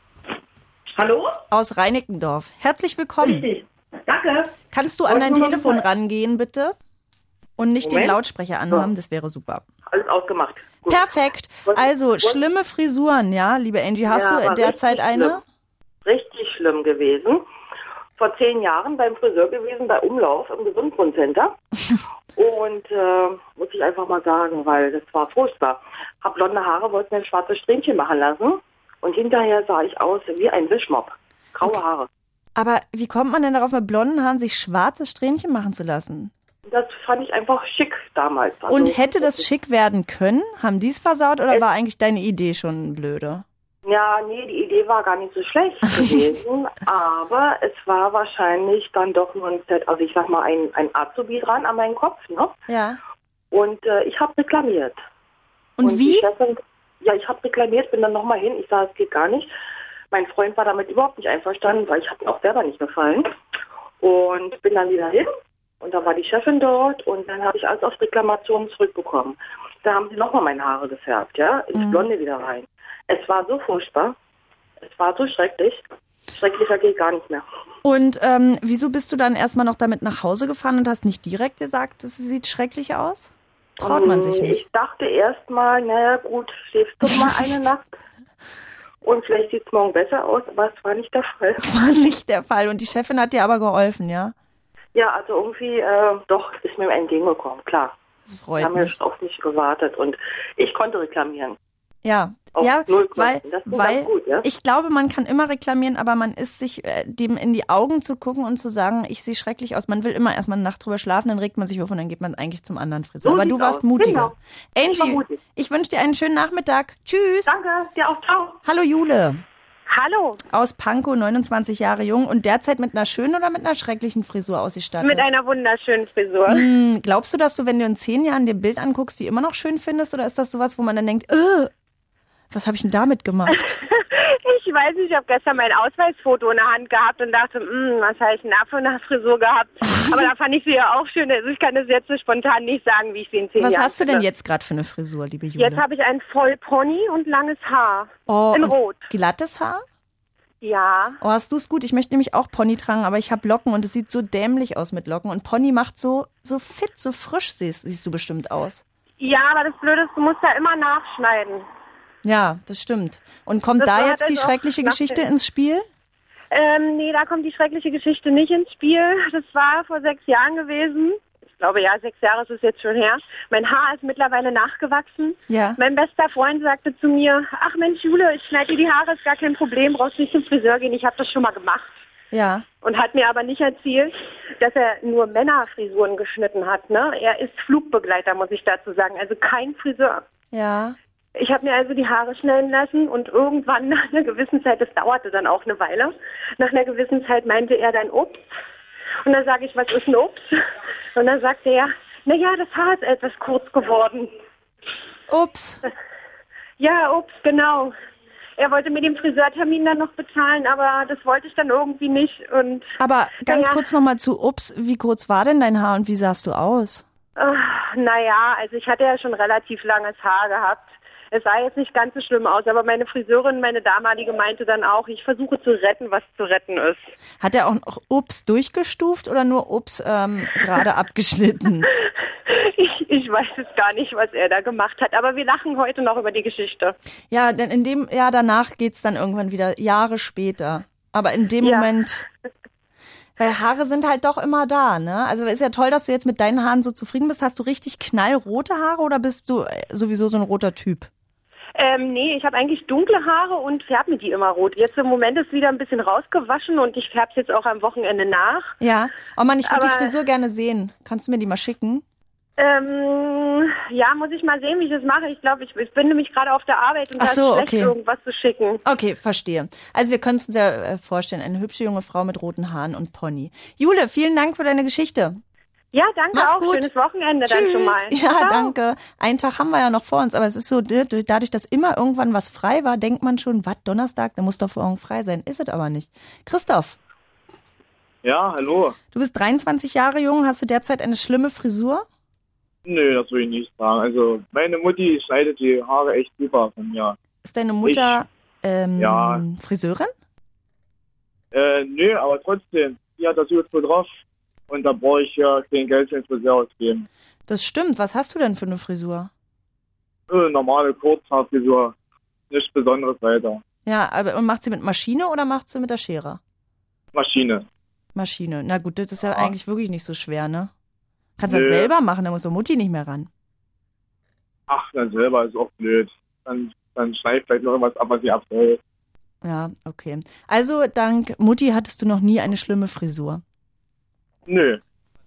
Hallo? aus Reinickendorf. Herzlich willkommen. Richtig. Danke. Kannst du an dein Wollte nur Telefon mal- rangehen, bitte? Und nicht den Moment. Lautsprecher anhaben, das wäre super. Alles ausgemacht. Gut. Perfekt. Und- Also, und- schlimme Frisuren, ja, liebe Angie. Hast Ja, du in aber derzeit richtig eine? schlimm. Richtig schlimm gewesen. Vor zehn Jahren beim Friseur gewesen, bei Umlauf im Gesundbrunnen-Center. Und äh, muss ich einfach mal sagen, weil das war furchtbar. Hab blonde Haare, wollte mir ein schwarzes Strähnchen machen lassen. Und hinterher sah ich aus wie ein Wischmopp. Graue Haare. Aber wie kommt man denn darauf, mit blonden Haaren sich schwarze Strähnchen machen zu lassen? Das fand ich einfach schick damals. Also, Und hätte das schick werden können? Haben die es versaut oder Es- war eigentlich deine Idee schon blöde? Ja, nee, die Idee war gar nicht so schlecht gewesen, aber es war wahrscheinlich dann doch nur ein Set, also ich sag mal ein, ein Azubi dran an meinen Kopf, ne? Ja. Und äh, ich habe reklamiert. Und, die wie? Chefin, ja, ich habe reklamiert, bin dann nochmal hin, ich sage, es geht gar nicht. Mein Freund war damit überhaupt nicht einverstanden, weil ich habe ihm auch selber nicht gefallen. Und bin dann wieder hin und da war die Chefin dort und dann habe ich alles auf Reklamation zurückbekommen. Da haben sie nochmal meine Haare gefärbt, ja, ins Mhm. Blonde wieder rein. Es war so furchtbar, es war so schrecklich, schrecklicher geht gar nicht mehr. Und ähm, wieso bist du dann erstmal noch damit nach Hause gefahren und hast nicht direkt gesagt, das sieht schrecklich aus? Traut man sich Mm, nicht. Ich dachte erst mal, naja gut, schläfst du mal eine Nacht und vielleicht sieht es morgen besser aus, aber es war nicht der Fall. Das war nicht der Fall. Und die Chefin hat dir aber geholfen, ja? Ja, also irgendwie, äh, doch, ist mir entgegengekommen, klar. Das Die freut haben ja mich. auf mich gewartet und ich konnte reklamieren. Ja, Auf ja, null weil, Kosten. Das ist weil ganz gut, ja? ich glaube, man kann immer reklamieren, aber man ist sich äh, dem in die Augen zu gucken und zu sagen, ich sehe schrecklich aus. Man will immer erstmal eine Nacht drüber schlafen, dann regt man sich auf und dann geht man eigentlich zum anderen Friseur. So aber du sieht's warst aus. mutiger. Genau. Ich war Angie, mutig. ich wünsche dir einen schönen Nachmittag. Tschüss. Danke, dir auch, ciao. Hallo Jule Hallo, aus Pankow, neunundzwanzig Jahre jung und derzeit mit einer schönen oder mit einer schrecklichen Frisur ausgestattet? mit einer wunderschönen Frisur. Hm, glaubst du, dass du, wenn du in zehn Jahren dir ein Bild anguckst, die immer noch schön findest? Oder ist das sowas, wo man dann denkt, äh, was habe ich denn damit gemacht? Ich weiß nicht, ich habe gestern mein Ausweisfoto in der Hand gehabt und dachte, hm, was habe ich denn da für eine Frisur gehabt? Aber da fand ich sie ja auch schön. Also ich kann das jetzt so spontan nicht sagen, wie ich sie in zehn Was Jahren hast du denn finde. jetzt gerade für eine Frisur, liebe Jule? Jetzt habe ich ein Vollpony und langes Haar oh, in und Rot. glattes Haar? Ja. Oh, hast du es gut? Ich möchte nämlich auch Pony tragen, aber ich habe Locken und es sieht so dämlich aus mit Locken. Und Pony macht so so fit, so frisch siehst, siehst du bestimmt aus. Ja, aber das Blöde ist, du musst ja immer nachschneiden. Ja, das stimmt. Und kommt Das da war jetzt halt die auch schreckliche knapp. Geschichte ins Spiel? Ähm, nee, da kommt die schreckliche Geschichte nicht ins Spiel. Das war vor sechs Jahren gewesen. Ich glaube, ja, sechs Jahre ist es jetzt schon her. Mein Haar ist mittlerweile nachgewachsen. Ja. Mein bester Freund sagte zu mir, ach Mensch, Jule, ich schneide dir die Haare, ist gar kein Problem, brauchst nicht zum Friseur gehen, ich habe das schon mal gemacht. Ja. Und hat mir aber nicht erzählt, dass er nur Männerfrisuren geschnitten hat. Ne? Er ist Flugbegleiter, muss ich dazu sagen, also kein Friseur. Ja. Ich habe mir also die Haare schneiden lassen und irgendwann nach einer gewissen Zeit, das dauerte dann auch eine Weile, nach einer gewissen Zeit meinte er dann, ups. Und dann sage ich, was ist ein Ups? Und dann sagte er, naja, das Haar ist etwas kurz geworden. Ups. Ja, ups, genau. Er wollte mir den Friseurtermin dann noch bezahlen, aber das wollte ich dann irgendwie nicht. Und Aber ganz naja, kurz nochmal zu Ups, wie kurz war denn dein Haar und wie sahst du aus? Ach, naja, also ich hatte ja schon relativ langes Haar gehabt. Es sah jetzt nicht ganz so schlimm aus, aber meine Friseurin, meine damalige, meinte dann auch, ich versuche zu retten, was zu retten ist. Hat er auch noch Ups durchgestuft oder nur Ups ähm, gerade abgeschnitten? Ich, ich weiß es gar nicht, was er da gemacht hat, aber wir lachen heute noch über die Geschichte. Ja, denn in dem Jahr danach geht's dann irgendwann wieder, Jahre später. Aber in dem Ja. Moment, weil Haare sind halt doch immer da, ne? Also ist ja toll, dass du jetzt mit deinen Haaren so zufrieden bist. Hast du richtig knallrote Haare oder bist du sowieso so ein roter Typ? Ähm, nee, ich habe eigentlich dunkle Haare und färbe mir die immer rot. Jetzt im Moment ist wieder ein bisschen rausgewaschen und ich färbe es jetzt auch am Wochenende nach. Ja. Oh Mann, ich würde die Aber- Frisur gerne sehen. Kannst du mir die mal schicken? Ähm, ja, muss ich mal sehen, wie ich das mache. Ich glaube, ich, ich bin nämlich gerade auf der Arbeit und Ach da so, ist schlecht, okay. irgendwas zu schicken. Okay, verstehe. Also wir können es uns ja äh, vorstellen, eine hübsche junge Frau mit roten Haaren und Pony. Jule, vielen Dank für deine Geschichte. Ja, danke Mach's auch. gut. Schönes Wochenende dann schon mal. Ja, Ciao. danke. Einen Tag haben wir ja noch vor uns, aber es ist so, dadurch, dass immer irgendwann was frei war, denkt man schon, was, Donnerstag, da muss doch morgen frei sein. Ist es aber nicht. Christoph, Ja, hallo. du bist dreiundzwanzig Jahre jung, hast du derzeit eine schlimme Frisur? Nö, das will ich nicht sagen. Also meine Mutti schneidet die Haare echt super von mir. Ist deine Mutter ähm, Ja. Friseurin? Äh, nö, aber trotzdem, die hat das gut so drauf. Und da brauche ich ja kein Geld für den Friseur ausgeben. Das stimmt. Was hast du denn für eine Frisur? Äh, normale Kurzhaarfrisur. Nichts Besonderes weiter. Ja, aber und macht sie mit Maschine oder macht sie mit der Schere? Maschine. Maschine. Na gut, das ist ja, Ja. eigentlich wirklich nicht so schwer, ne? Kannst du Nö. das selber machen, da muss so Mutti nicht mehr ran. Ach, dann selber ist auch blöd. Dann, dann schneid vielleicht noch irgendwas ab, was sie abfällt. Ja, okay. Also dank Mutti hattest du noch nie eine schlimme Frisur. Nö.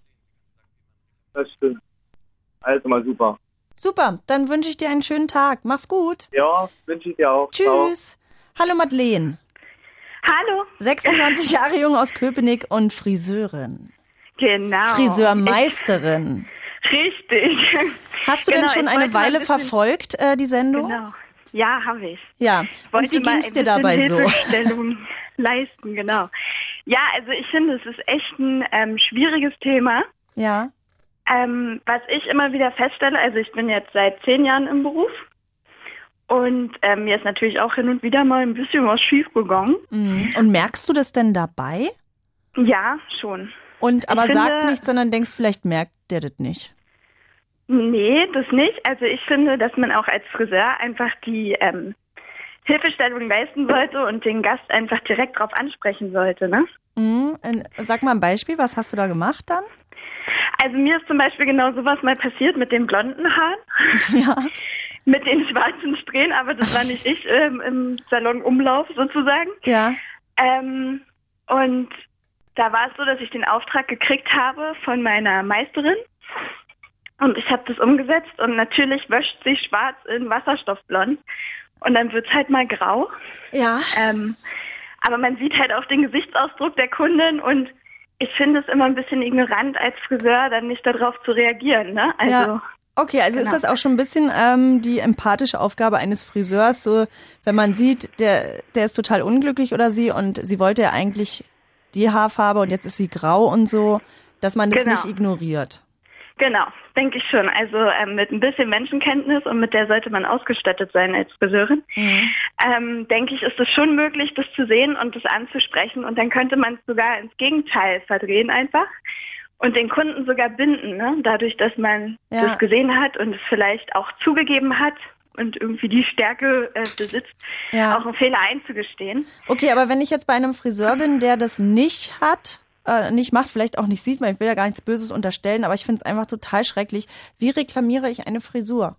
Das stimmt. Also mal super. Super, dann wünsche ich dir einen schönen Tag. Mach's gut. Ja, wünsche ich dir auch. Tschüss. Hallo Madeleine. Hallo. sechsundzwanzig Jahre jung aus Köpenick und Friseurin. Genau. Friseurmeisterin. Richtig. Hast du Genau, denn schon ich eine wollte mal Weile ein bisschen- verfolgt, äh, die Sendung? Genau. Ja, habe ich. Ja. Ich wollte Und wie mal ging's ein dir bisschen dabei so? Hilfestellung leisten, genau. Ja, also ich finde, es ist echt ein ähm, schwieriges Thema. Ja. Ähm, was ich immer wieder feststelle, also ich bin jetzt seit zehn Jahren im Beruf und ähm, mir ist natürlich auch hin und wieder mal ein bisschen was schief gegangen. Mhm. Und merkst du das denn dabei? Ja, schon. Und aber Ich sag finde- nichts, sondern denkst, vielleicht merkt der das nicht. Nee, das nicht. Also ich finde, dass man auch als Friseur einfach die ähm, Hilfestellung leisten sollte und den Gast einfach direkt drauf ansprechen sollte, ne? Mhm. Und sag mal ein Beispiel, was hast du da gemacht dann? Also mir ist zum Beispiel genau sowas mal passiert mit den blonden Haaren. Ja. Mit den schwarzen Strähnen, aber das war nicht ich ähm, im Salonumlauf sozusagen. Ja. Ähm, und da war es so, dass ich den Auftrag gekriegt habe von meiner Meisterin. Und ich habe das umgesetzt und natürlich wäscht sich schwarz in Wasserstoffblond. Und dann wird's halt mal grau. Ja. Ähm, aber man sieht halt auch den Gesichtsausdruck der Kundin und ich finde es immer ein bisschen ignorant als Friseur, dann nicht darauf zu reagieren, ne? Also, ja. Okay, also genau. ist das auch schon ein bisschen ähm, die empathische Aufgabe eines Friseurs, so wenn man sieht, der, der ist total unglücklich oder sie und sie wollte ja eigentlich die Haarfarbe und jetzt ist sie grau und so, dass man das Genau. nicht ignoriert. Genau, denke ich schon. Also ähm, mit ein bisschen Menschenkenntnis und mit der sollte man ausgestattet sein als Friseurin. Mhm. Ähm, denke ich, ist es schon möglich, das zu sehen und das anzusprechen. Und dann könnte man es sogar ins Gegenteil verdrehen einfach und den Kunden sogar binden, ne? Dadurch, dass man ja. das gesehen hat und es vielleicht auch zugegeben hat und irgendwie die Stärke äh, besitzt, ja. auch einen Fehler einzugestehen. Okay, aber wenn ich jetzt bei einem Friseur bin, der das nicht hat, nicht macht, vielleicht auch nicht sieht, weil ich will ja gar nichts Böses unterstellen, aber ich finde es einfach total schrecklich. Wie reklamiere ich eine Frisur?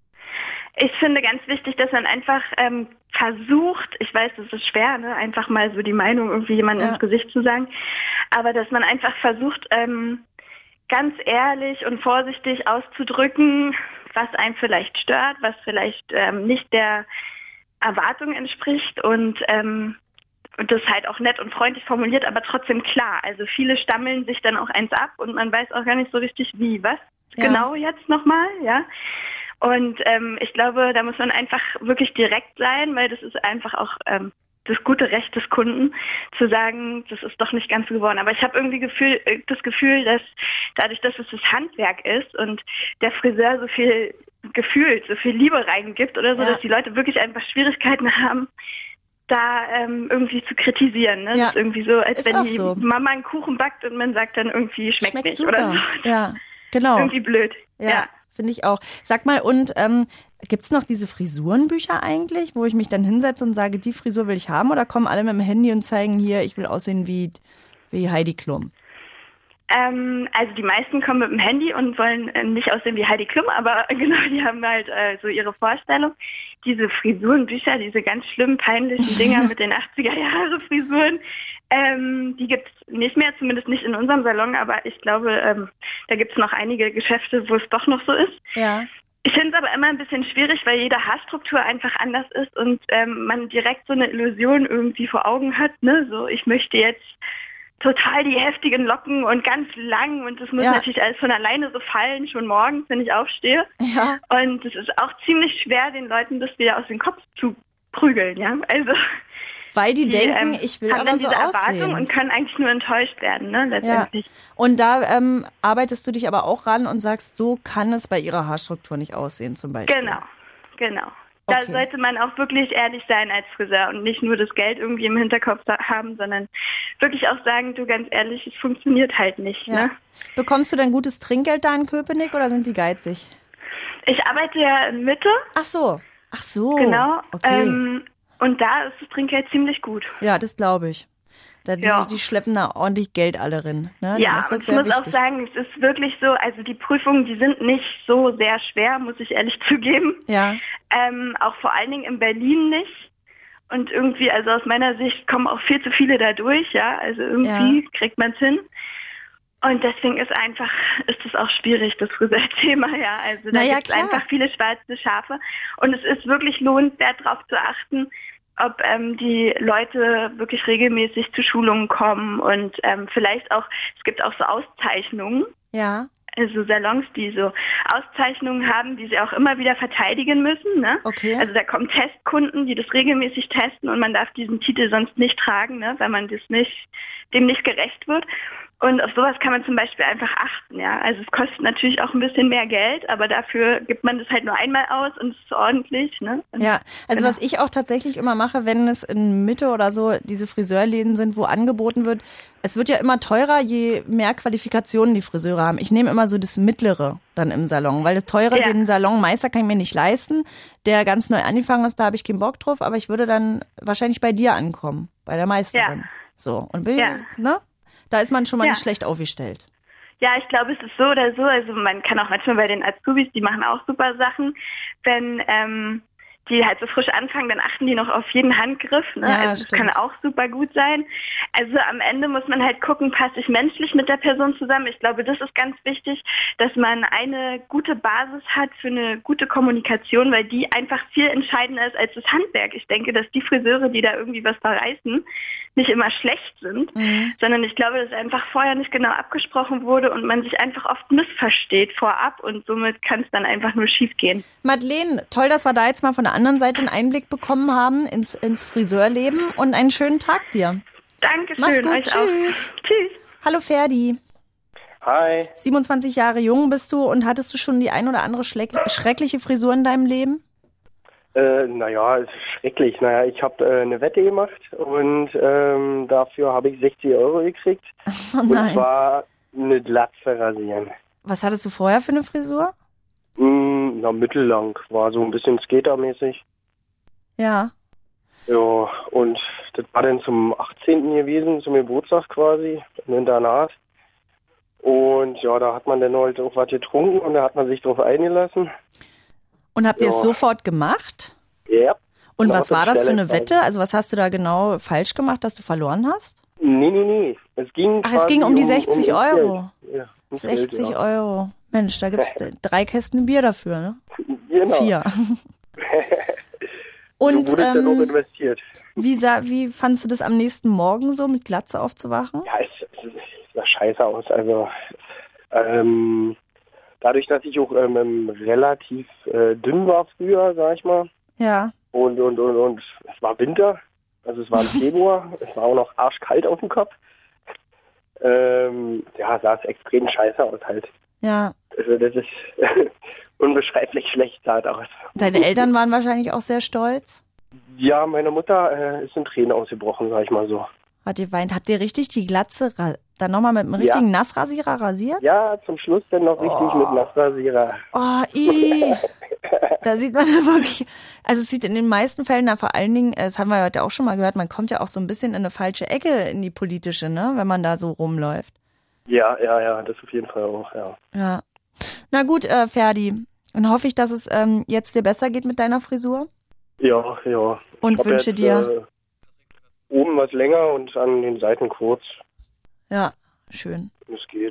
Ich finde ganz wichtig, dass man einfach ähm, versucht, ich weiß, das ist schwer, ne, einfach mal so die Meinung irgendwie jemandem ja. ins Gesicht zu sagen, aber dass man einfach versucht, ähm, ganz ehrlich und vorsichtig auszudrücken, was einem vielleicht stört, was vielleicht ähm, nicht der Erwartung entspricht und ähm, Und das halt auch nett und freundlich formuliert, aber trotzdem klar. Also viele stammeln sich dann auch eins ab und man weiß auch gar nicht so richtig, wie, was ja. genau jetzt nochmal, ja. Und ähm, ich glaube, da muss man einfach wirklich direkt sein, weil das ist einfach auch ähm, das gute Recht des Kunden, zu sagen, das ist doch nicht ganz so geworden. Aber ich habe irgendwie Gefühl, das Gefühl, dass dadurch, dass es das Handwerk ist und der Friseur so viel gefühlt, so viel Liebe reingibt oder so, ja. dass die Leute wirklich einfach Schwierigkeiten haben, da ähm, irgendwie zu kritisieren. Ne? Ja. Das ist irgendwie so, als ist wenn die so. Mama einen Kuchen backt und man sagt dann irgendwie, schmeckt, schmeckt nicht. Super. Oder so. Ja, genau. Irgendwie blöd. Ja, ja. finde ich auch. Sag mal, und ähm, gibt's noch diese Frisurenbücher eigentlich, wo ich mich dann hinsetze und sage, die Frisur will ich haben, oder kommen alle mit dem Handy und zeigen hier, ich will aussehen wie, wie Heidi Klum? Ähm, also die meisten kommen mit dem Handy und wollen äh, nicht aussehen wie Heidi Klum, aber genau, die haben halt äh, so ihre Vorstellung. Diese Frisurenbücher, diese ganz schlimmen, peinlichen Dinger mit den achtziger-Jahre-Frisuren, ähm, die gibt's nicht mehr, zumindest nicht in unserem Salon, aber ich glaube, ähm, da gibt's noch einige Geschäfte, wo es doch noch so ist. Ja. Ich finde es aber immer ein bisschen schwierig, weil jede Haarstruktur einfach anders ist und ähm, man direkt so eine Illusion irgendwie vor Augen hat, ne? So, ich möchte jetzt total die heftigen Locken und ganz lang und das muss ja. natürlich alles von alleine so fallen, schon morgens, wenn ich aufstehe. Ja. Und es ist auch ziemlich schwer, den Leuten das wieder aus dem Kopf zu prügeln, ja. Also weil die, die denken, ähm, ich will haben aber dann so diese aussehen. Erwartung und können eigentlich nur enttäuscht werden, ne, letztendlich. Ja. Und da ähm, arbeitest du dich aber auch ran und sagst, so kann es bei ihrer Haarstruktur nicht aussehen, zum Beispiel. Genau, genau. Da okay. sollte man auch wirklich ehrlich sein als Friseur und nicht nur das Geld irgendwie im Hinterkopf haben, sondern wirklich auch sagen, du, ganz ehrlich, es funktioniert halt nicht. Ja. Ne? Bekommst du denn gutes Trinkgeld da in Köpenick oder sind die geizig? Ich arbeite ja in Mitte. Ach so, ach so. Genau. Okay. Ähm, und da ist das Trinkgeld ziemlich gut. Ja, das glaube ich. Da die, ja. die schleppen da ordentlich Geld alle rein. Ne? Ja, ist das ich sehr muss wichtig. auch sagen, es ist wirklich so, also die Prüfungen, die sind nicht so sehr schwer, muss ich ehrlich zugeben. Ja. Ähm, auch vor allen Dingen in Berlin nicht. Und irgendwie, also aus meiner Sicht kommen auch viel zu viele da durch, ja. Also irgendwie ja. kriegt man es hin. Und deswegen ist einfach, ist es auch schwierig, das Friseur-Thema, ja. Also da naja, gibt es einfach viele schwarze Schafe. Und es ist wirklich lohnenswert, darauf zu achten, ob ähm, die Leute wirklich regelmäßig zu Schulungen kommen und ähm, vielleicht auch, es gibt auch so Auszeichnungen. Ja. Also Salons, die so Auszeichnungen haben, die sie auch immer wieder verteidigen müssen. Ne? Okay. Also da kommen Testkunden, die das regelmäßig testen und man darf diesen Titel sonst nicht tragen, ne? Weil man das nicht, dem nicht gerecht wird. Und auf sowas kann man zum Beispiel einfach achten, ja. Also es kostet natürlich auch ein bisschen mehr Geld, aber dafür gibt man das halt nur einmal aus und es ist ordentlich, ne? Und ja, also genau. was ich auch tatsächlich immer mache, wenn es in Mitte oder so diese Friseurläden sind, wo angeboten wird, es wird ja immer teurer, je mehr Qualifikationen die Friseure haben. Ich nehme immer so das Mittlere dann im Salon, weil das Teure, Ja. den Salonmeister kann ich mir nicht leisten, der ganz neu angefangen ist, da habe ich keinen Bock drauf, aber ich würde dann wahrscheinlich bei dir ankommen, bei der Meisterin. Ja. So, und will, Ja. ne? Da ist man schon mal Ja. nicht schlecht aufgestellt. Ja, ich glaube, es ist so oder so. Also man kann auch manchmal bei den Azubis, die machen auch super Sachen. Wenn ähm, die halt so frisch anfangen, dann achten die noch auf jeden Handgriff. Ne? Ja, also das stimmt. kann auch super gut sein. Also am Ende muss man halt gucken, passe ich menschlich mit der Person zusammen. Ich glaube, das ist ganz wichtig, dass man eine gute Basis hat für eine gute Kommunikation, weil die einfach viel entscheidender ist als das Handwerk. Ich denke, dass die Friseure, die da irgendwie was verreißen, nicht immer schlecht sind, Mhm. sondern ich glaube, dass einfach vorher nicht genau abgesprochen wurde und man sich einfach oft missversteht vorab und somit kann es dann einfach nur schief gehen. Madeleine, toll, dass wir da jetzt mal von der anderen Seite einen Einblick bekommen haben ins, ins Friseurleben und einen schönen Tag dir. Dankeschön, Mach's gut, euch tschüss. auch. Tschüss. Hallo Ferdi. Hi. siebenundzwanzig Jahre jung bist du und hattest du schon die ein oder andere schleck- schreckliche Frisur in deinem Leben? Äh, naja, es ist schrecklich. Naja, ich habe äh, eine Wette gemacht und ähm, dafür habe ich sechzig Euro gekriegt. Oh nein. Und zwar eine Glatze rasieren. Was hattest du vorher für eine Frisur? Mm, na, mittellang. War so ein bisschen skatermäßig. Ja. Ja, und das war dann zum achtzehnten gewesen, zum Geburtstag quasi, im Internat. Und ja, da hat man dann halt auch was getrunken und da hat man sich drauf eingelassen. Und habt ihr Ja. es sofort gemacht? Ja. Und Da was hat war das das für schnell eine Wette? Also was hast du da genau falsch gemacht, dass du verloren hast? Nee, nee, nee. Es ging Ach, es quasi ging um die um, sechzig um Euro. Geld. Ja, um sechzig Geld, ja. Euro. Mensch, da gibt's drei Kästen Bier dafür, ne? Genau. Vier. So Und wurde ich dann auch ähm, investiert. wie, sah, wie fandst du das am nächsten Morgen so, mit Glatze aufzuwachen? Ja, es, es, es sah scheiße aus. Also ähm, dadurch, dass ich auch ähm, relativ äh, dünn war früher, sag ich mal, Ja. und, und, und, und es war Winter, also es war im Februar, es war auch noch arschkalt auf dem Kopf. Ähm, ja, sah es extrem scheiße aus halt. Ja. Also das ist unbeschreiblich schlecht sah es aus. Deine Eltern waren wahrscheinlich auch sehr stolz. Ja, meine Mutter äh, ist in Tränen ausgebrochen, sag ich mal so. Hat ihr weint? Habt ihr richtig die Glatze ra- dann nochmal mit einem richtigen Ja. Nassrasierer rasiert? Ja, zum Schluss dann noch richtig mit Nassrasierer. Oh, i. Da sieht man ja wirklich, also es sieht in den meisten Fällen, na vor allen Dingen, das haben wir heute auch schon mal gehört, man kommt ja auch so ein bisschen in eine falsche Ecke in die politische, ne, wenn man da so rumläuft. Ja, ja, ja, das auf jeden Fall auch, ja. Ja. Na gut, äh, Ferdi, dann hoffe ich, dass es ähm, jetzt dir besser geht mit deiner Frisur. Ja, ja. Und Ich hab wünsche jetzt, dir- Äh, oben was länger und an den Seiten kurz. Ja, schön. Es geht.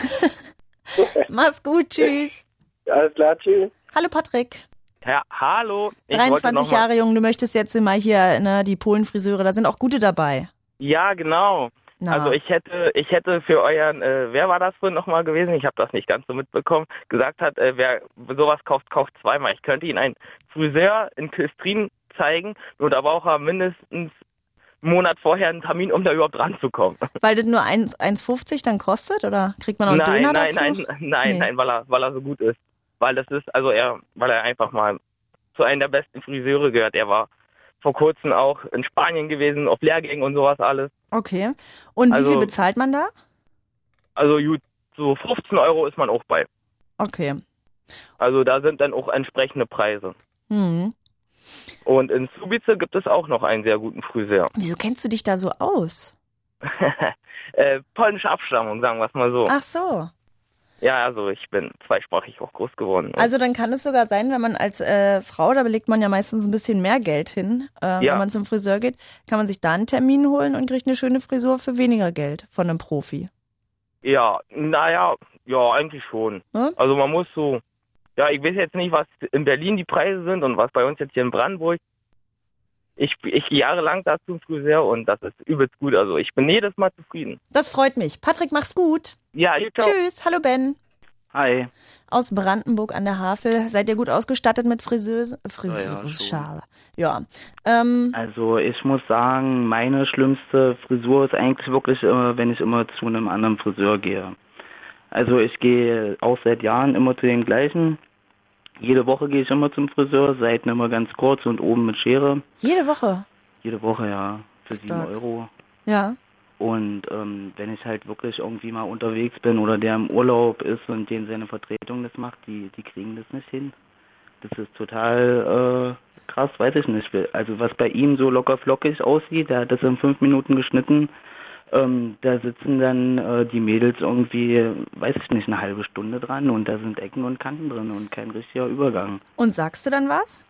Mach's gut, tschüss. Alles klar, tschüss. Hallo Patrick. Ja, hallo. Ich wollte dreiundzwanzig noch mal- Jahre jung, du möchtest jetzt mal hier, ne, die Polenfriseure, da sind auch gute dabei. Ja, genau. Na. Also ich hätte, ich hätte für euren, äh, wer war das vorhin nochmal gewesen? Ich habe das nicht ganz so mitbekommen. Gesagt hat, äh, wer sowas kauft, kauft zweimal. Ich könnte Ihnen einen Friseur in Küstrin zeigen, nur da braucht er mindestens einen Monat vorher einen Termin, um da überhaupt ranzukommen. Weil das nur eins Komma fünfzig dann kostet oder kriegt man auch einen nein, Döner nein, dazu? nein, nein, Nee. nein, weil er, weil er so gut ist. Weil das ist, also er, weil er einfach mal zu einem der besten Friseure gehört. Er war vor kurzem auch in Spanien gewesen, auf Lehrgängen und sowas alles. Okay. Und wie Also- viel bezahlt man da? Also gut, so fünfzehn Euro ist man auch bei. Okay. Also da sind dann auch entsprechende Preise. Hm. Und in Subice gibt es auch noch einen sehr guten Friseur. Wieso kennst du dich da so aus? äh, polnische Abstammung, sagen wir es mal so. Ach so. Ja, also ich bin zweisprachig auch groß geworden. Also dann kann es sogar sein, wenn man als äh, Frau, da belegt man ja meistens ein bisschen mehr Geld hin, äh, Ja. wenn man zum Friseur geht, kann man sich da einen Termin holen und kriegt eine schöne Frisur für weniger Geld von einem Profi. Ja, naja, ja, eigentlich schon. Hm? Also man muss so, ja, ich weiß jetzt nicht, was in Berlin die Preise sind und was bei uns jetzt hier in Brandenburg. Ich, ich gehe jahrelang da zum Friseur und das ist übelst gut. Also ich bin jedes Mal zufrieden. Das freut mich. Patrick, mach's gut. Ja, ciao. Tschüss. Hallo Ben. Hi. Aus Brandenburg an der Havel. Seid ihr gut ausgestattet mit Friseuse? Friseurschale. Ja. Ähm, Also ich muss sagen, meine schlimmste Frisur ist eigentlich wirklich, äh, wenn ich immer zu einem anderen Friseur gehe. Also ich gehe auch seit Jahren immer zu dem gleichen. Jede Woche gehe ich immer zum Friseur, Seiten immer ganz kurz und oben mit Schere. jede Woche. Jede Woche, ja, für sieben Stark. Euro. Ja. Und ähm, wenn ich halt wirklich irgendwie mal unterwegs bin oder der im Urlaub ist und den seine Vertretung das macht, die, die kriegen das nicht hin. Das ist total äh, krass, weiß ich nicht. Also was bei ihm so locker flockig aussieht, der hat das in fünf Minuten geschnitten. Ähm, da sitzen dann äh, die Mädels irgendwie, weiß ich nicht, eine halbe Stunde dran und da sind Ecken und Kanten drin und kein richtiger Übergang. Und sagst du dann was?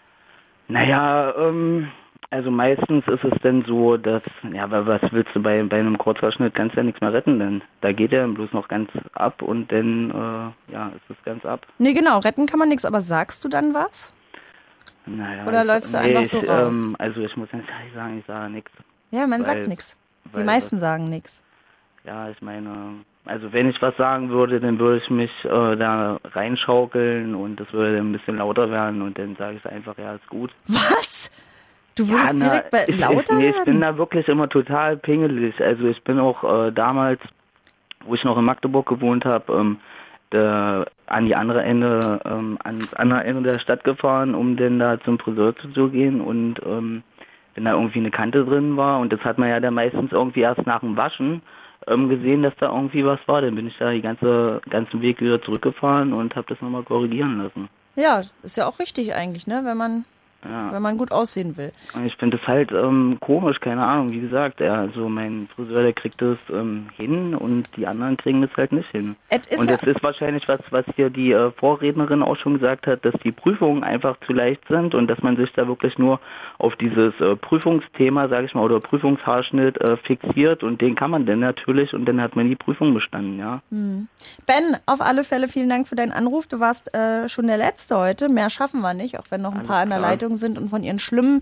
Naja, ähm, also meistens ist es dann so, dass, ja, aber was willst du bei, bei einem Kurzhaarschnitt, kannst du ja nichts mehr retten, denn da geht er bloß noch ganz ab und dann, äh, ja, ist es ganz ab. Nee, genau, retten kann man nichts, aber sagst du dann was? Naja, Oder ich- läufst du nee, einfach ich, so raus? Ähm, also ich muss ganz ehrlich sagen, ich sage nichts. Ja, man sagt Weil- nichts. Die weil meisten sagen nichts. Ja, ich meine, also wenn ich was sagen würde, dann würde ich mich äh, da reinschaukeln und das würde dann ein bisschen lauter werden und dann sage ich einfach, ja, ist gut. Was? Du würdest na, direkt bei, ich, lauter ich, nee, ich werden? bin da wirklich immer total pingelig. Also ich bin auch äh, damals, wo ich noch in Magdeburg gewohnt habe, ähm, der, an die andere Ende, ähm, ans andere Ende der Stadt gefahren, um dann da zum Friseur zu, zu gehen und ähm, wenn da irgendwie eine Kante drin war und das hat man ja dann meistens irgendwie erst nach dem Waschen ähm, gesehen, dass da irgendwie was war. Dann bin ich da die ganze ganzen Weg wieder zurückgefahren und habe das nochmal korrigieren lassen. Ja, ist ja auch richtig eigentlich, ne, wenn man Ja. wenn man gut aussehen will. Ich finde das halt ähm, komisch, keine Ahnung, wie gesagt, ja, also mein Friseur, der kriegt das ähm, hin und die anderen kriegen das halt nicht hin. ist Und das ist wahrscheinlich was, was hier die äh, Vorrednerin auch schon gesagt hat, dass die Prüfungen einfach zu leicht sind und dass man sich da wirklich nur auf dieses äh, Prüfungsthema, sage ich mal, oder Prüfungshaarschnitt äh, fixiert und den kann man dann natürlich und dann hat man die Prüfung bestanden, ja. Hm. Ben, auf alle Fälle vielen Dank für deinen Anruf. Du warst äh, schon der Letzte heute. Mehr schaffen wir nicht, auch wenn noch ein Alles paar an der klar. Leitung sind und von ihren schlimmen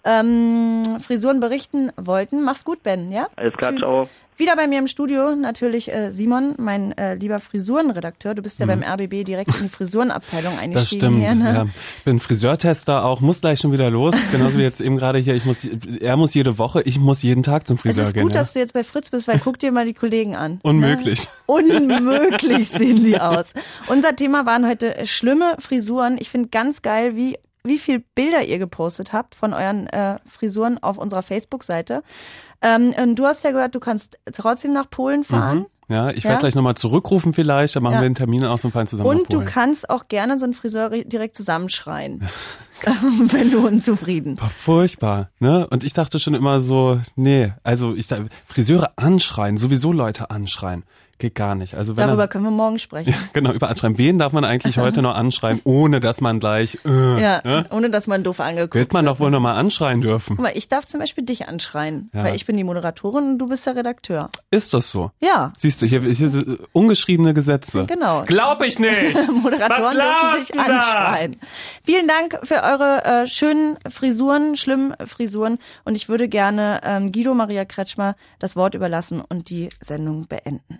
ähm, Frisuren berichten wollten. Mach's gut, Ben, ja? Alles klar, Tschüss. ciao. Wieder bei mir im Studio natürlich äh, Simon, mein äh, lieber Frisurenredakteur. Du bist ja Mhm. beim R B B direkt in die Frisurenabteilung Das eingestiegen. stimmt, hier, ne? ja. Bin Friseurtester auch, muss gleich schon wieder los. Genauso wie jetzt eben gerade hier. Ich muss, er muss jede Woche, ich muss jeden Tag zum Es Friseur ist gehen. gut, ja. dass du jetzt bei Fritz bist, weil guck dir mal die Kollegen an. Unmöglich. Ne? Unmöglich sehen die aus. Unser Thema waren heute schlimme Frisuren. Ich finde ganz geil, wie wie viel Bilder ihr gepostet habt von euren äh, Frisuren auf unserer Facebook-Seite. Ähm, und du hast ja gehört, du kannst trotzdem nach Polen fahren. Mhm. Ja, ich Ja? werde gleich nochmal zurückrufen vielleicht, dann machen Ja. wir einen Termin aus und fahren zusammen nach Und du Polen. kannst auch gerne so einen Friseur re- direkt zusammenschreien, wenn du unzufrieden. War furchtbar, ne? Und ich dachte schon immer so, nee, also ich dachte, Friseure anschreien, sowieso Leute anschreien, geht gar nicht. Also wenn Darüber er, können wir morgen sprechen. ja, genau, über anschreien. Wen darf man eigentlich heute noch anschreien, ohne dass man gleich, äh, Ja, ne? ohne dass man doof angeguckt Wird man doch wohl noch mal anschreien dürfen. Guck mal, ich darf zum Beispiel dich anschreien, Ja. weil ich bin die Moderatorin und du bist der Redakteur. Ist das so? Ja. Siehst du, hier, hier sind ungeschriebene Gesetze. Genau. Glaub ich nicht! Moderatoren Was dürfen laberst dich du da? anschreien. Vielen Dank für eure äh, schönen Frisuren, schlimmen Frisuren. Und ich würde gerne ähm, Guido Maria Kretschmer das Wort überlassen und die Sendung beenden.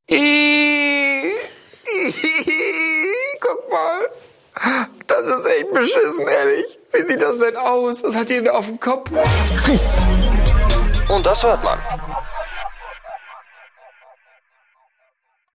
Guck mal. Das ist echt beschissen, ehrlich. Wie sieht das denn aus? Was hat ihr denn auf dem Kopf? Fritz. Und das hört man.